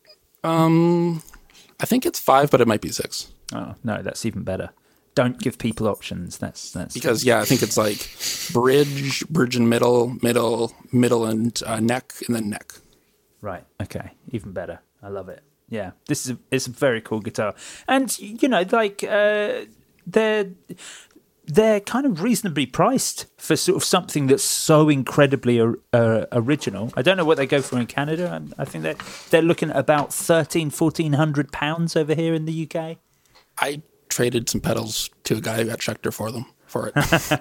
I think it's 5, but it might be 6. Oh no, that's even better. Don't give people options. That's because I think it's like bridge and middle, and neck, and then neck. Right. Okay. Even better. I love it. Yeah. It's a very cool guitar, and like they're kind of reasonably priced for sort of something that's so incredibly original. I don't know what they go for in Canada. I think they're looking at about £1,400 over here in the UK. I traded some pedals to a guy who got Schecter for it.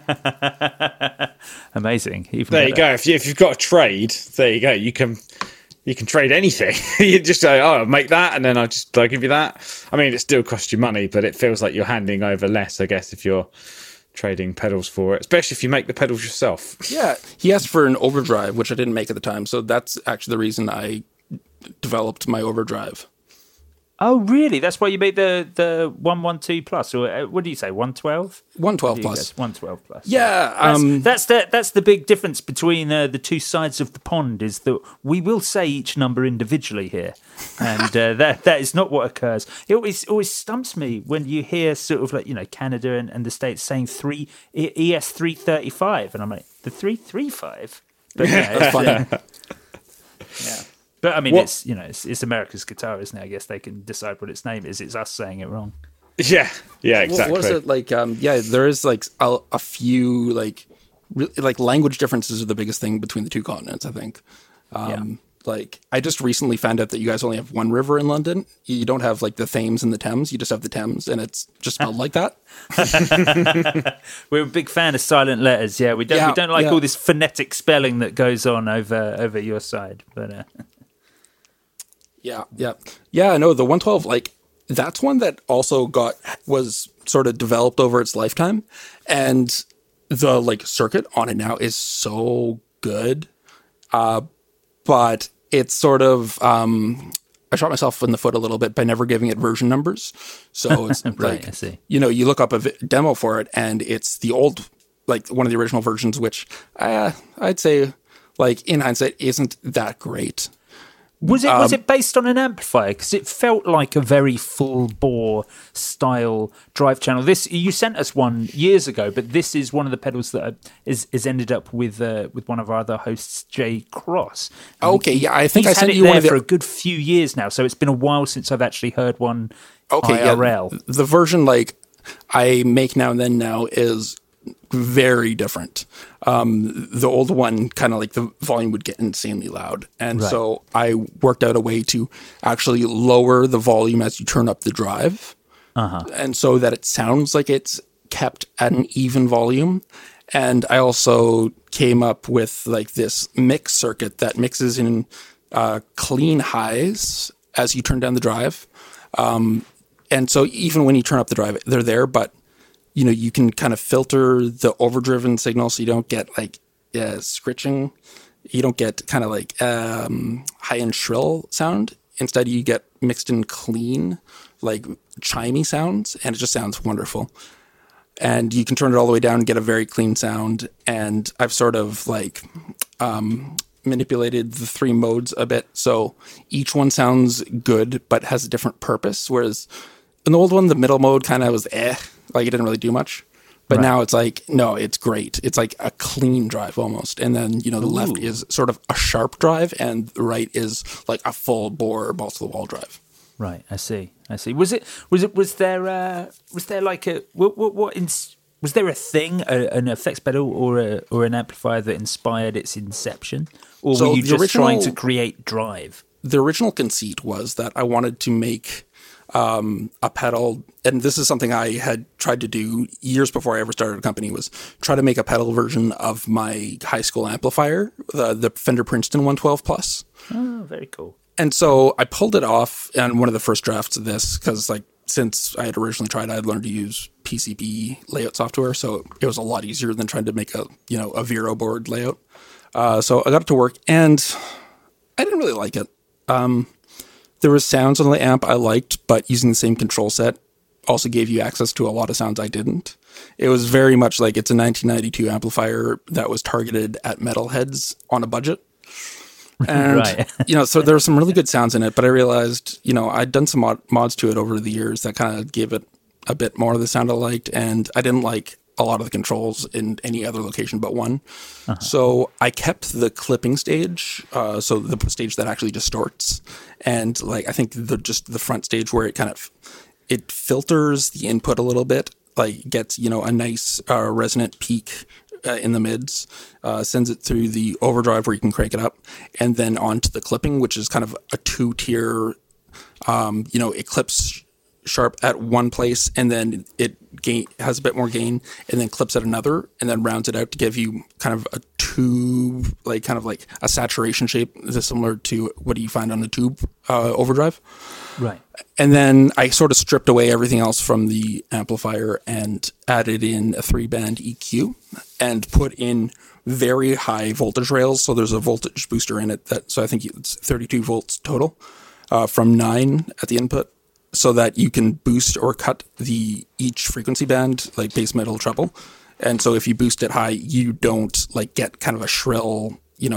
Amazing. Even there you go. If you've got a trade, there you go. You can trade anything. You just say, "Oh, I'll make that," and then I'll give you that. I mean, it still costs you money, but it feels like you're handing over less, I guess, if you're trading pedals for it, especially if you make the pedals yourself. Yeah, he asked for an overdrive, which I didn't make at the time, so that's actually the reason I developed my overdrive. Oh, really? That's why you made the 112 plus, or what do you say, 112? 112 plus. 112 plus. Yeah. That's the big difference between the two sides of the pond, is that we will say each number individually here, and that is not what occurs. It always stumps me when you hear sort of like, Canada and the States saying ES 335, and I'm like, the 335? But that's funny. Yeah. But I mean, it's America's guitar, isn't it? I guess they can decide what its name is. It's us saying it wrong. Yeah, exactly. What is it like? There is like a few like language differences are the biggest thing between the two continents, I think. Like I just recently found out that you guys only have one river in London. You don't have like the Thames and the Thames. You just have the Thames, and it's just spelled like that. We're a big fan of silent letters. Yeah, we don't like all this phonetic spelling that goes on over your side, but. Yeah. No, the 112, like that's one that also was sort of developed over its lifetime, and the like circuit on it now is so good. But it's sort of I shot myself in the foot a little bit by never giving it version numbers. So it's right, I see. You look up a demo for it, and it's the old, like one of the original versions, which I'd say, like in hindsight, isn't that great. Was it based on an amplifier? Because it felt like a very full bore style drive channel. You sent us one years ago, but this is one of the pedals that is ended up with one of our other hosts, Jay Cross. Okay, yeah, I think I sent you one for a good few years now, so it's been a while since I've actually heard one. Okay, IRL. Yeah, the version like I make now and then now is very different. The old one, kind of like the volume would get insanely loud. And so I worked out a way to actually lower the volume as you turn up the drive. And so that it sounds like it's kept at an even volume. And I also came up with like this mix circuit that mixes in clean highs as you turn down the drive. And so even when you turn up the drive, they're there, but you can kind of filter the overdriven signal so you don't get like scritching. You don't get kind of like high-end shrill sound. Instead, you get mixed in clean, like chimey sounds, and it just sounds wonderful. And you can turn it all the way down and get a very clean sound. And I've sort of like manipulated the 3 modes a bit. So each one sounds good, but has a different purpose. Whereas in the old one, the middle mode kind of was like it didn't really do much. But now it's like, no, it's great. It's like a clean drive almost. And then, the left is sort of a sharp drive and the right is like a full bore balls to the wall drive. Right. I see. Was there like a, was there a thing, an effects pedal or an amplifier that inspired its inception? Or were you just trying to create drive? The original conceit was that I wanted to make a pedal, and this is something I had tried to do years before I ever started a company, was try to make a pedal version of my high school amplifier, the Fender Princeton 112 Plus. Oh, very cool. And so I pulled it off in one of the first drafts of this because, like, since I had originally tried, I had learned to use PCB layout software, so it was a lot easier than trying to make a Vero board layout. So I got it to work, and I didn't really like it. There was sounds on the amp I liked, but using the same control set also gave you access to a lot of sounds I didn't. It was very much like it's a 1992 amplifier that was targeted at metalheads on a budget. And, so there were some really good sounds in it, but I realized, I'd done some mods to it over the years that kind of gave it a bit more of the sound I liked, and I didn't like a lot of the controls in any other location but one. So I kept the clipping stage, so the stage that actually distorts, and like I think the front stage where it filters the input a little bit, like gets a nice resonant peak in the mids, sends it through the overdrive where you can crank it up, and then onto the clipping, which is kind of a 2-tier. It clips sharp at one place, and then it has a bit more gain, and then clips at another, and then rounds it out to give you kind of a tube, like kind of like a saturation shape, similar to what you find on a tube overdrive. Right. And then I sort of stripped away everything else from the amplifier and added in a 3-band EQ and put in very high voltage rails. So there's a voltage booster in it so I think it's 32 volts total from 9 at the input, so that you can boost or cut each frequency band, like bass, middle, treble. And so if you boost it high, you don't like get kind of a shrill,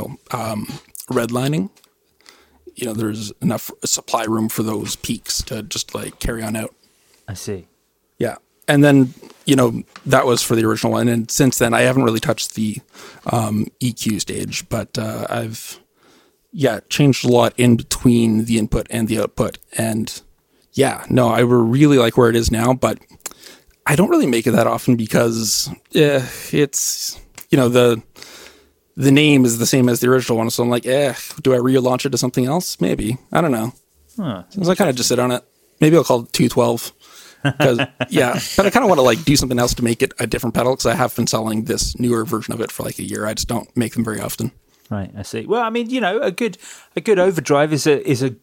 redlining. There's enough supply room for those peaks to just like carry on out. I see. Yeah. And then, that was for the original one. And since then, I haven't really touched the EQ stage, but I've, changed a lot in between the input and the output. And I really like where it is now, but I don't really make it that often because it's, the name is the same as the original one. So I'm like, do I relaunch it to something else? Maybe. I don't know. So I kind of just sit on it. Maybe I'll call it 212. But I kind of want to like do something else to make it a different pedal because I have been selling this newer version of it for like a year. I just don't make them very often. Right. I see. Well, I mean, a good overdrive is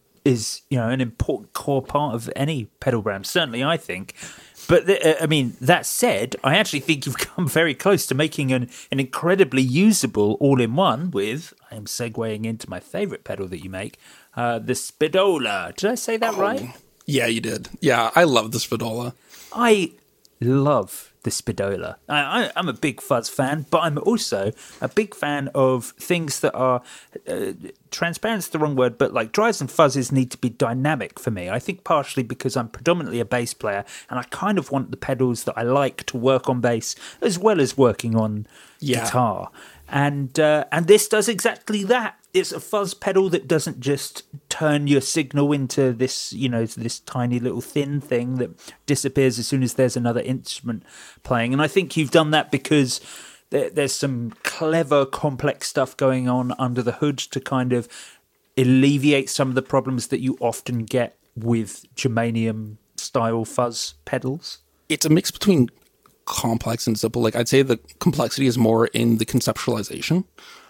an important core part of any pedal brand. Certainly, I think. But that said, I actually think you've come very close to making an incredibly usable all-in-one with, I am segueing into my favorite pedal that you make, the Spadola. Did I say that right? Yeah, you did. Yeah, I love the Spadola. I love the Spadola. I'm a big fuzz fan, but I'm also a big fan of things that are transparent's the wrong word, but like drives and fuzzes need to be dynamic for me. I think partially because I'm predominantly a bass player, and I kind of want the pedals that I like to work on bass as well as working on guitar. And this does exactly that. It's a fuzz pedal that doesn't just turn your signal into this, this tiny little thin thing that disappears as soon as there's another instrument playing. And I think you've done that because there's some clever, complex stuff going on under the hood to kind of alleviate some of the problems that you often get with germanium-style fuzz pedals. It's a mix between complex and simple. Like, I'd say the complexity is more in the conceptualization.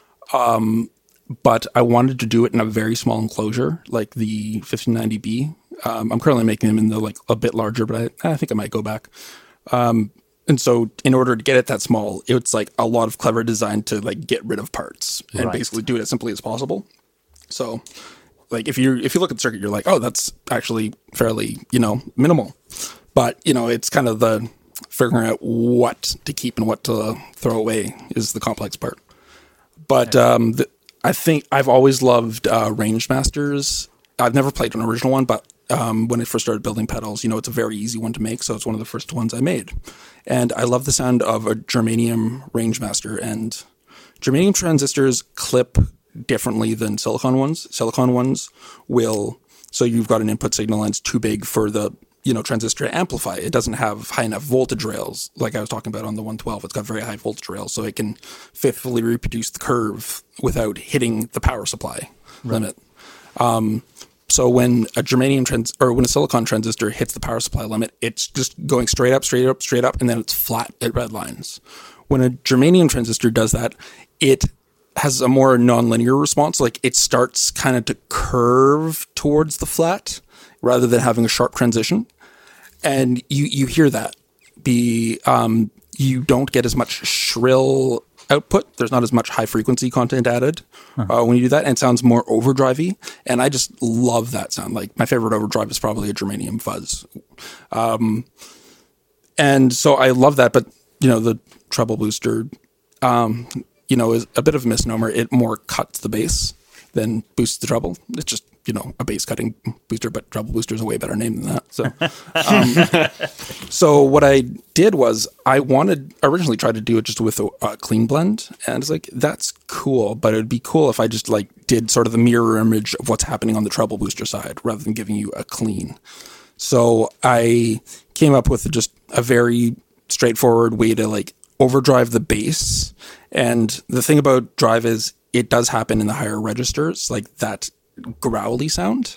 But I wanted to do it in a very small enclosure, like the 1590B. I'm currently making them in the a bit larger, but I think I might go back. And so in order to get it that small, it's like a lot of clever design to get rid of parts and basically do it as simply as possible. So like if you look at the circuit, you're like, oh, that's actually fairly, minimal. But, it's kind of the figuring out what to keep and what to throw away is the complex part. But I think I've always loved Rangemasters. I've never played an original one, but when I first started building pedals, it's a very easy one to make, so it's one of the first ones I made. And I love the sound of a germanium Rangemaster, and germanium transistors clip differently than silicon ones. Silicon ones will, so you've got an input signal and it's too big for the transistor to amplify. It doesn't have high enough voltage rails, like I was talking about on the 112. It's got very high voltage rails, so it can faithfully reproduce the curve without hitting the power supply limit. So when a when a silicon transistor hits the power supply limit, it's just going straight up, straight up, straight up, and then it's flat at red lines. When a germanium transistor does that, it has a more nonlinear response. Like, it starts kind of to curve towards the flat rather than having a sharp transition. And you hear that. You don't get as much shrill output. There's not as much high frequency content added when you do that, and it sounds more overdrivey. And I just love that sound. Like, my favorite overdrive is probably a germanium fuzz. And so I love that, but the treble booster, is a bit of a misnomer. It more cuts the bass than boosts the treble. It's just, a bass cutting booster, but treble booster is a way better name than that. So, so what I did was I originally tried to do it just with a clean blend, and it's like, that's cool, but it'd be cool if I just did sort of the mirror image of what's happening on the treble booster side rather than giving you a clean. So I came up with just a very straightforward way to overdrive the bass. And the thing about drive is it does happen in the higher registers, like that growly sound.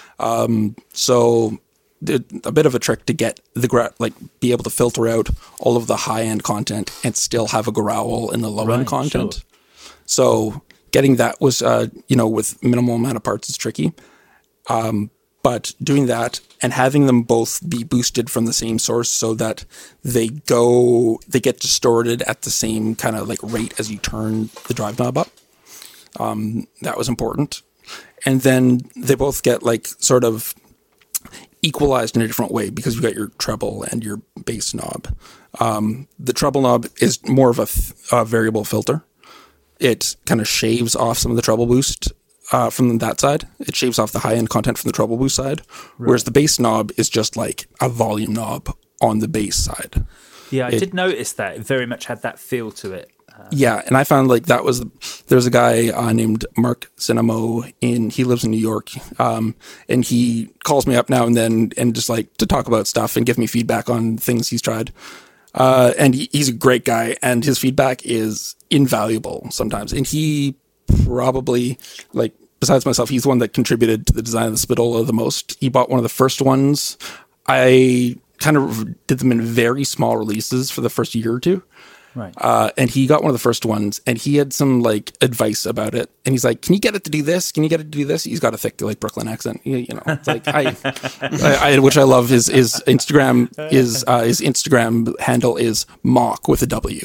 So a bit of a trick to get the be able to filter out all of the high end content and still have a growl in the low end content. Sure. So getting that was, with minimal amount of parts is tricky. But doing that and having them both be boosted from the same source so that they get distorted at the same kind of rate as you turn the drive knob up. That was important. And then they both get sort of equalized in a different way because you got your treble and your bass knob. The treble knob is more of a variable filter. It kind of shaves off some of the treble boost from that side. It shaves off the high-end content from the treble boost side, whereas the bass knob is just like a volume knob on the bass side. Yeah, I did notice that. It very much had that feel to it. Yeah, and I found there's a guy named Mark Cinemo he lives in New York, and he calls me up now and then and just to talk about stuff and give me feedback on things he's tried. And he's a great guy, and his feedback is invaluable sometimes. And he probably, besides myself, he's the one that contributed to the design of the Spadola the most. He bought one of the first ones. I kind of did them in very small releases for the first year or two. Right. And he got one of the first ones, and he had some advice about it. And he's like, "Can you get it to do this? Can you get it to do this?" He's got a thick Brooklyn accent, It's I which I love. His Instagram his Instagram handle is mock with a W.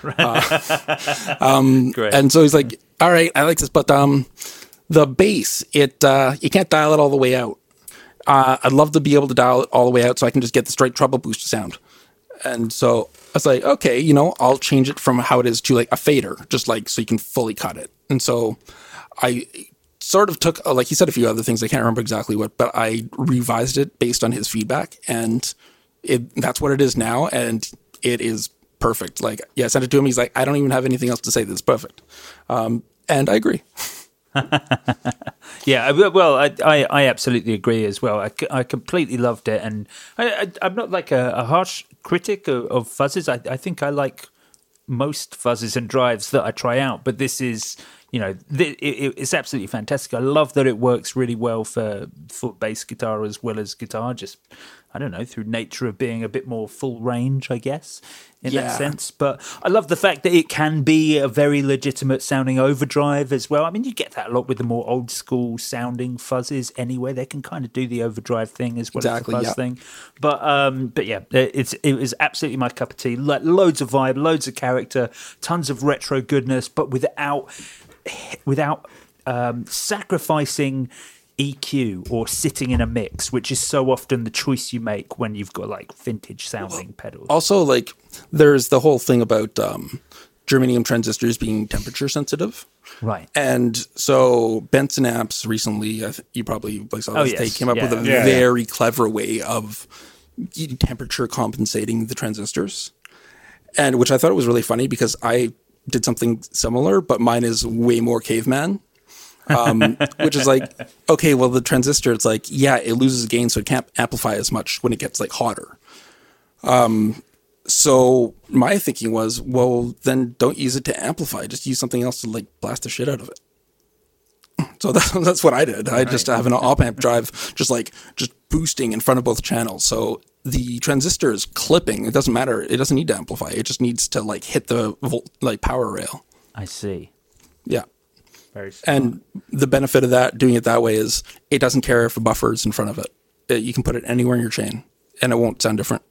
Great. And so he's like, "All right, I like this, but the bass, you can't dial it all the way out. I'd love to be able to dial it all the way out so I can just get the straight treble boost sound." And so I was like, okay, you know, I'll change it from how it is to like a fader, just like so you can fully cut it. And so I sort of took, like he said, a few other things. I can't remember exactly what, but I revised it based on his feedback, and that's what it is now. And it is perfect. Like, yeah, I sent it to him. He's like, I don't even have anything else to say. This is perfect. And I agree. Yeah, well, I absolutely agree as well. I completely loved it, and I'm not like a harsh critic of fuzzes. I think I like most fuzzes and drives that I try out, but this is, you know, it's absolutely fantastic. I love that it works really well for bass guitar as well as guitar. Just, I don't know, through nature of being a bit more full range, I guess, in that sense. But I love the fact that it can be a very legitimate sounding overdrive as well. I mean, you get that a lot with the more old school sounding fuzzes anyway. They can kind of do the overdrive thing as well as the fuzz thing. But yeah, it was absolutely my cup of tea. Like, loads of vibe, loads of character, tons of retro goodness, but without sacrificing EQ or sitting in a mix, which is so often the choice you make when you've got like vintage sounding pedals. Also, like, there's the whole thing about germanium transistors being temperature sensitive. Right. And so Benson Amps recently, you probably saw this, they came up with a very clever way of temperature compensating the transistors. And which I thought was really funny because I did something similar, but mine is way more caveman. Which is like, okay, well, the transistor, it's like, yeah, it loses gain, so it can't amplify as much when it gets like hotter. So my thinking was, well, then don't use it to amplify. Just use something else to like blast the shit out of it. So that's what I did. I just have an op amp drive, just boosting in front of both channels. So the transistor is clipping. It doesn't matter. It doesn't need to amplify. It just needs to like hit the power rail. I see. Yeah. Very smart. And the benefit of that, doing it that way, is it doesn't care if a buffer is in front of it. You can put it anywhere in your chain, and it won't sound different.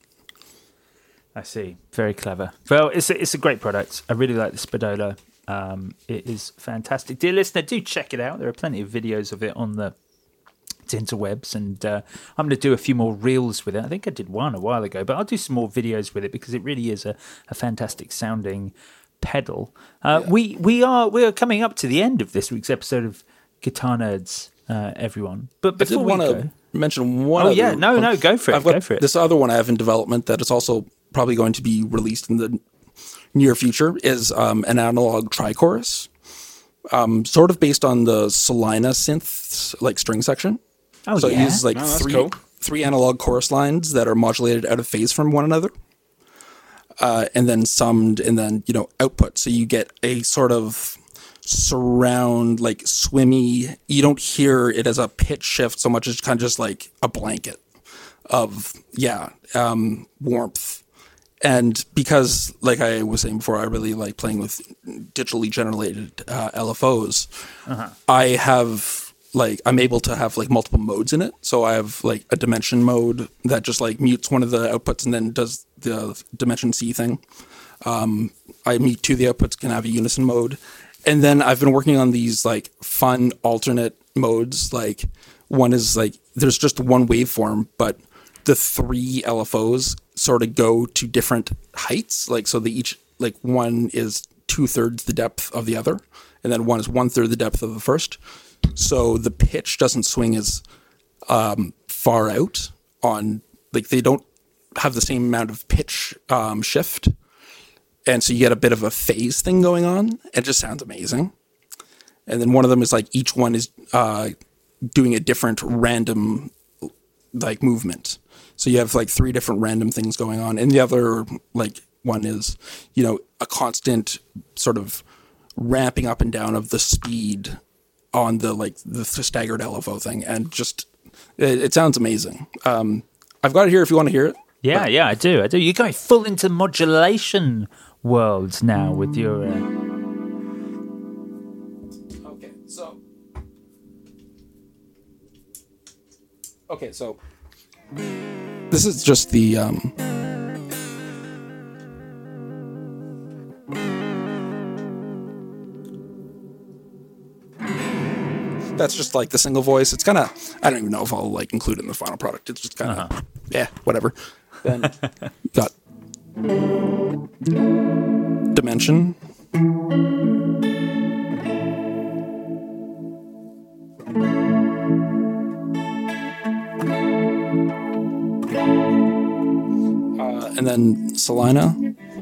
I see. Very clever. Well, it's a great product. I really like the Spadola. It is fantastic. Dear listener, do check it out. There are plenty of videos of it on the interwebs, and I'm going to do a few more reels with it. I think I did one a while ago, but I'll do some more videos with it because it really is a fantastic sounding pedal. We are coming up to the end of this week's episode of Guitar Nerds, everyone. But before we go, mention one. Oh yeah, no, go for it. Go for it. This other one I have in development that is also probably going to be released in the near future is an analog tri-chorus, sort of based on the Solina synths like string section. Oh, so yeah. it uses like three analog chorus lines that are modulated out of phase from one another. And then summed, and then, you know, output. So you get a sort of surround, like swimmy. You don't hear it as a pitch shift so much as kind of just like a blanket of, warmth. And because, like I was saying before, I really like playing with digitally generated LFOs. I have, like, I'm able to have like multiple modes in it. So I have like a dimension mode that just like mutes one of the outputs and then does the dimension C thing. I mute two of the outputs, can have a unison mode. And then I've been working on these like fun alternate modes. Like, one is like, there's just one waveform, but the three LFOs sort of go to different heights. Like, so they each, like, one is 2/3 the depth of the other, and then one is 1/3 the depth of the first. So the pitch doesn't swing as far out on, like, they don't have the same amount of pitch shift. And so you get a bit of a phase thing going on. It just sounds amazing. And then one of them is like, each one is doing a different random like movement. So you have like three different random things going on. And the other like one is, you know, a constant sort of ramping up and down of the speed on the like the staggered LFO thing. And just, it sounds amazing. I've got it here if you want to hear it. Yeah, I do. You're going full into modulation worlds now with your... Okay, so this is just the that's just like the single voice. It's kind of, I don't even know if I'll like include it in the final product. It's just kind of, yeah, whatever. Then got Dimension. And then Salina.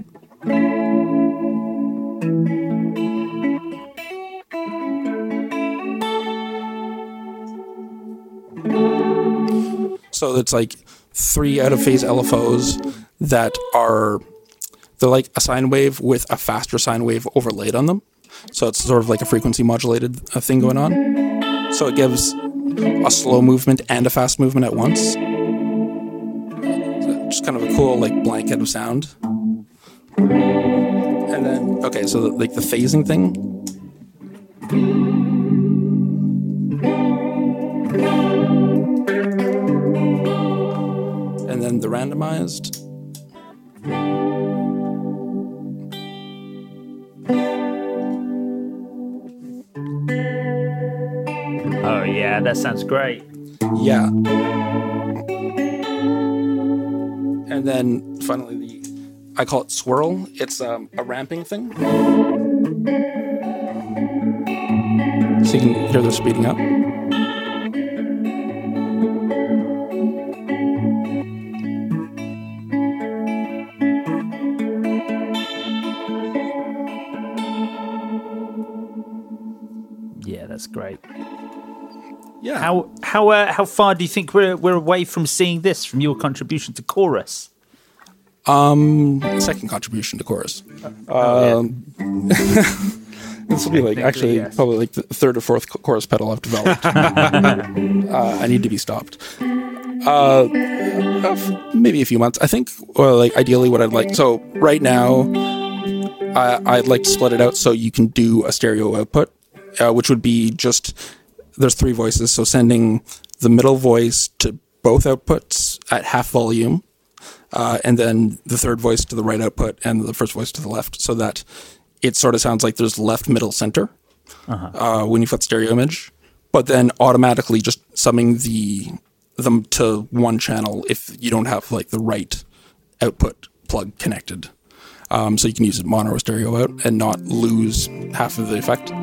So it's like 3 out of phase LFOs that they're like a sine wave with a faster sine wave overlaid on them. So it's sort of like a frequency modulated thing going on. So it gives a slow movement and a fast movement at once. So just kind of a cool like blanket of sound. And then, okay, so like the phasing thing. And then the randomized. Oh yeah, that sounds great. Yeah. And then finally I call it swirl. It's a ramping thing. So you can hear the speeding up. Yeah, that's great. Yeah. How far do you think we're away from seeing this from your contribution to Chorus? Second contribution to Chorus. This will be like actually probably like the third or fourth chorus pedal I've developed. I need to be stopped. Maybe a few months. I think, or like ideally, what I'd like. So right now, I'd like to split it out so you can do a stereo output, which would be just there's 3 voices. So sending the middle voice to both outputs at half volume, and then the third voice to the right output and the first voice to the left, so that it sort of sounds like there's left, middle, center when you've got stereo image, but then automatically just summing them to one channel if you don't have like the right output plug connected. So you can use it mono or stereo out and not lose half of the effect.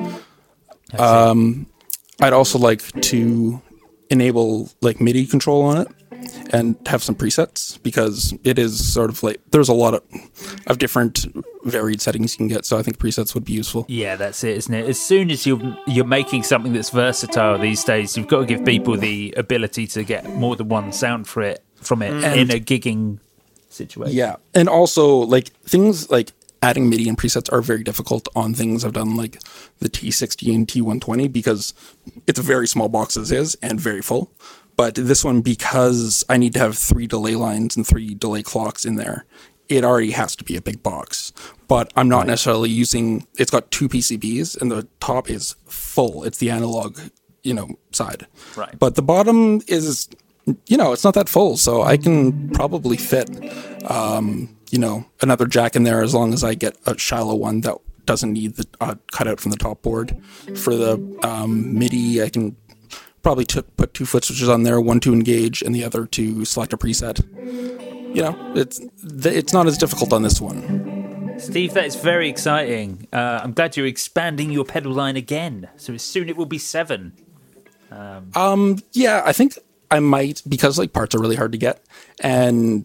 I'd also like to enable like MIDI control on it and have some presets, because it is sort of like there's a lot of different varied settings you can get, so I think presets would be useful. Yeah, that's it, isn't it? As soon as you're making something that's versatile these days, you've got to give people the ability to get more than one sound from it in a gigging situation. Yeah, and also like things like adding MIDI and presets are very difficult on things I've done like the T60 and T120, because it's a very small box as is and very full. But this one, because I need to have 3 delay lines and 3 delay clocks in there, it already has to be a big box. But I'm not necessarily using, it's got 2 PCBs and the top is full. It's the analog, side. Right. But the bottom is, it's not that full. So I can probably fit, another jack in there as long as I get a shallow one that doesn't need the cutout from the top board. For the MIDI, I can probably put 2 foot switches on there, one to engage and the other to select a preset. It's not as difficult on this one. Steve, that is very exciting. I'm glad you're expanding your pedal line again. So soon it will be 7. Yeah, I think I might, because like parts are really hard to get, and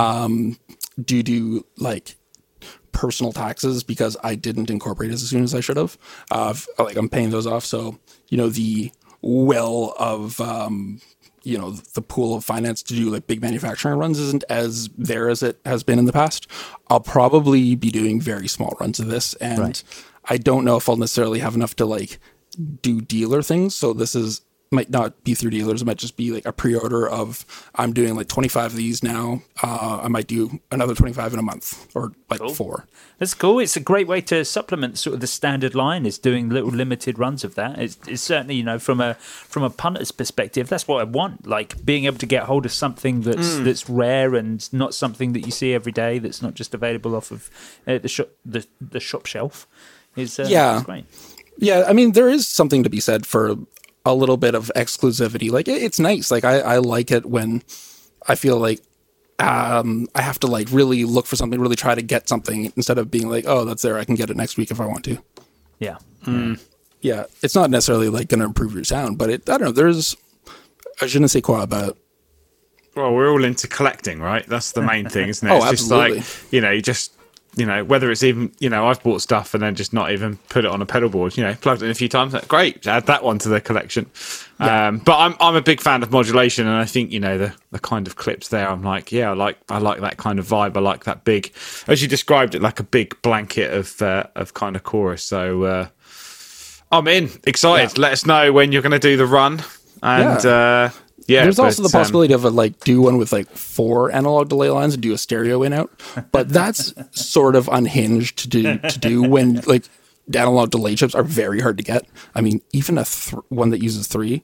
do like personal taxes because I didn't incorporate it as soon as I should have. I'm paying those off, so the well of the pool of finance to do like big manufacturing runs isn't as there as it has been in the past. I'll probably be doing very small runs of this, and I don't know if I'll necessarily have enough to like do dealer things. So this might not be through dealers. It might just be like a pre-order of I'm doing like 25 of these now. I might do another 25 in a month or like 4. That's cool. It's a great way to supplement sort of the standard line, is doing little limited runs of that. It's certainly, from a punter's perspective, that's what I want. Like being able to get hold of something that's rare and not something that you see every day, that's not just available off of the shop shelf is great. Yeah, I mean, there is something to be said for a little bit of exclusivity. Like it's nice. Like I like it when I feel like I have to like really look for something, really try to get something instead of being like, oh, that's there. I can get it next week if I want to. Yeah. Yeah. It's not necessarily like going to improve your sound, but I don't know. There's a je ne sais quoi about it. Well, we're all into collecting, right? That's the main thing, isn't it? Oh, it's absolutely. just like, whether it's even, I've bought stuff and then just not even put it on a pedal board, plugged it in a few times. Like, great, add that one to the collection. Yeah. But I'm a big fan of modulation, and I think, the kind of clips there, I'm like, yeah, I like that kind of vibe. I like that big, as you described it, like a big blanket of kind of chorus. So I'm excited. Yeah. Let us know when you're going to do the run. And there's also the possibility of do one with 4 analog delay lines and do a stereo in out, but that's sort of unhinged to do when the analog delay chips are very hard to get. I mean, even one that uses 3,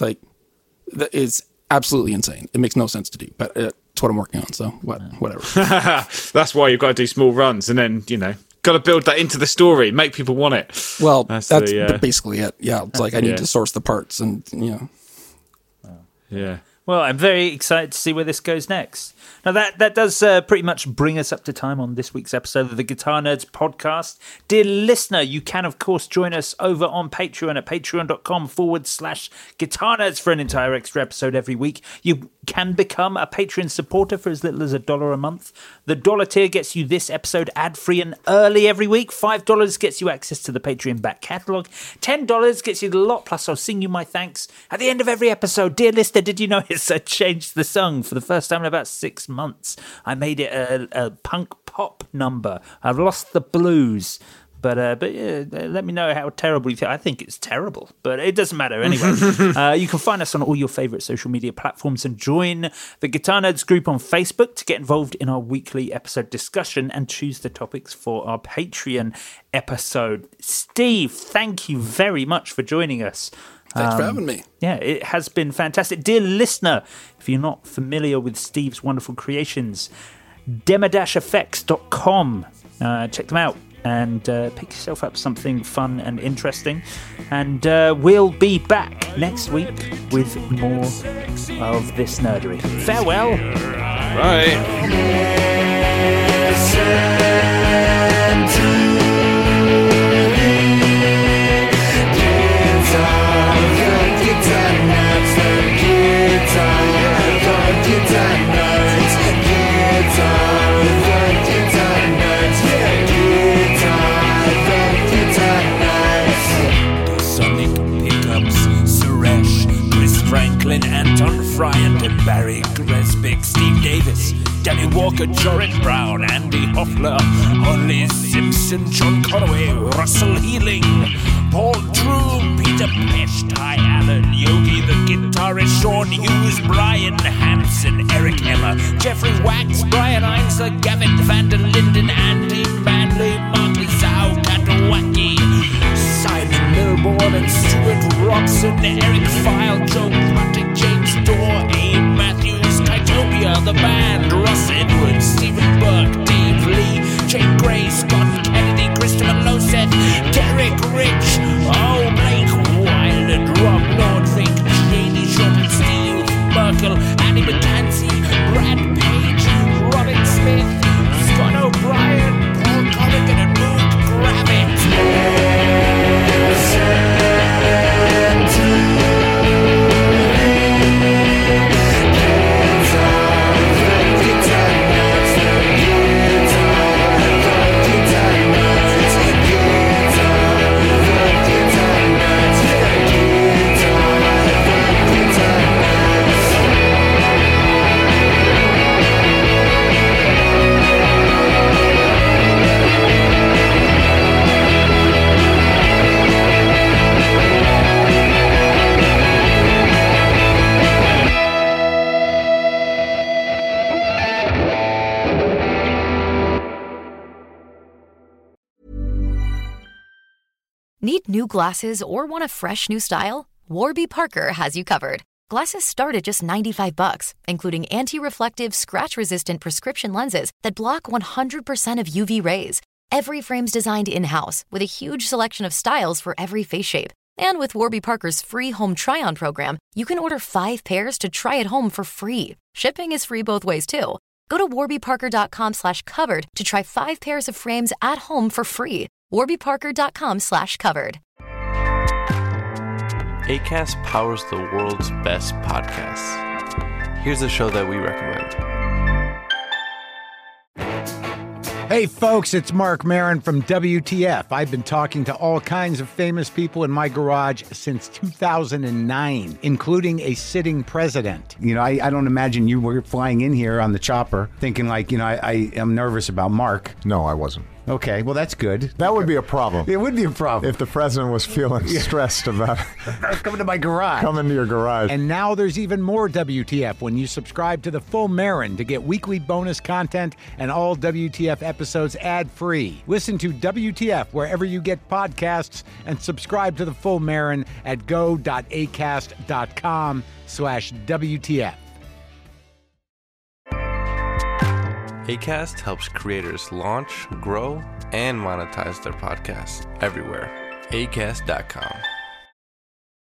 it's absolutely insane. It makes no sense to do, but it's what I'm working on. So whatever. That's why you've got to do small runs, and then got to build that into the story, make people want it. Well, that's basically it. Yeah, it's I need to source the parts and Yeah. Well, I'm very excited to see where this goes next. Now, that does pretty much bring us up to time on this week's episode of the Guitar Nerds podcast. Dear listener, you can, of course, join us over on Patreon at patreon.com/Guitar Nerds for an entire extra episode every week. You can become a Patreon supporter for as little as $1 a month. The $1 tier gets you this episode ad-free and early every week. $5 gets you access to the Patreon back catalogue. $10 gets you the lot, plus I'll sing you my thanks at the end of every episode. Dear listener, did you notice I changed the song for the first time in about 6 months? I made it a punk pop number. I've lost the blues. But yeah, let me know how terrible you think. I think it's terrible, but it doesn't matter anyway. You can find us on all your favourite social media platforms and join the Guitar Nerds group on Facebook to get involved in our weekly episode discussion and choose the topics for our Patreon episode. Steve, thank you very much for joining us. Thanks for having me. Yeah, it has been fantastic. Dear listener, if you're not familiar with Steve's wonderful creations, demo-effects.com. Check them out and pick yourself up something fun and interesting. And we'll be back next week with more of this nerdery. Farewell. Bye. Franklin, Anton Fryan, Barry Gresbick, Steve Davis, Danny Walker, Jorrit Brown, Andy Hoffler, Holly Simpson, John Conaway, Russell Healing, Paul Drew, Peter Pesh, Ty Allen, Yogi the guitarist, Sean Hughes, Brian Hansen, Eric Emmer, Jeffrey Wax, Brian Einzer, Gavin van der Linden, Andy Manley, Martin Zhao, Katawaki, Simon Milborn and Stuart Robson, Eric File, Joe Puttick, James Dorr, Abe Matthews, Kytopia, the band, Russ Edwards, Stephen Burke, Dave Lee, Jake Gray, Scott Kennedy, Christopher Loseth, Derek Rich, Blake Wild and Rob Nordvik, J.D. Shorten, Steve Merkel, Annie McCancy, Brad Page, Robin Smith, Scott O'Brien, Paul Colligan and Luke Gravett. Need new glasses or want a fresh new style? Warby Parker has you covered. Glasses start at just $95, including anti-reflective, scratch-resistant prescription lenses that block 100% of UV rays. Every frame's designed in-house with a huge selection of styles for every face shape. And with Warby Parker's free home try-on program, you can order 5 pairs to try at home for free. Shipping is free both ways, too. Go to warbyparker.com/covered to try 5 pairs of frames at home for free. warbyparker.com/covered. Acast powers the world's best podcasts. Here's a show that we recommend. Hey folks, it's Mark Maron from WTF. I've been talking to all kinds of famous people in my garage since 2009, including a sitting president. You know, I don't imagine you were flying in here on the chopper thinking like, you know, I am nervous about Mark. No, I wasn't. Okay, well, that's good. That would be a problem. It would be a problem. If the president was feeling stressed about coming to my garage. Coming to your garage. And now there's even more WTF when you subscribe to the Full Marin to get weekly bonus content and all WTF episodes ad-free. Listen to WTF wherever you get podcasts and subscribe to the Full Marin at go.acast.com/WTF. Acast helps creators launch, grow, and monetize their podcasts everywhere. Acast.com.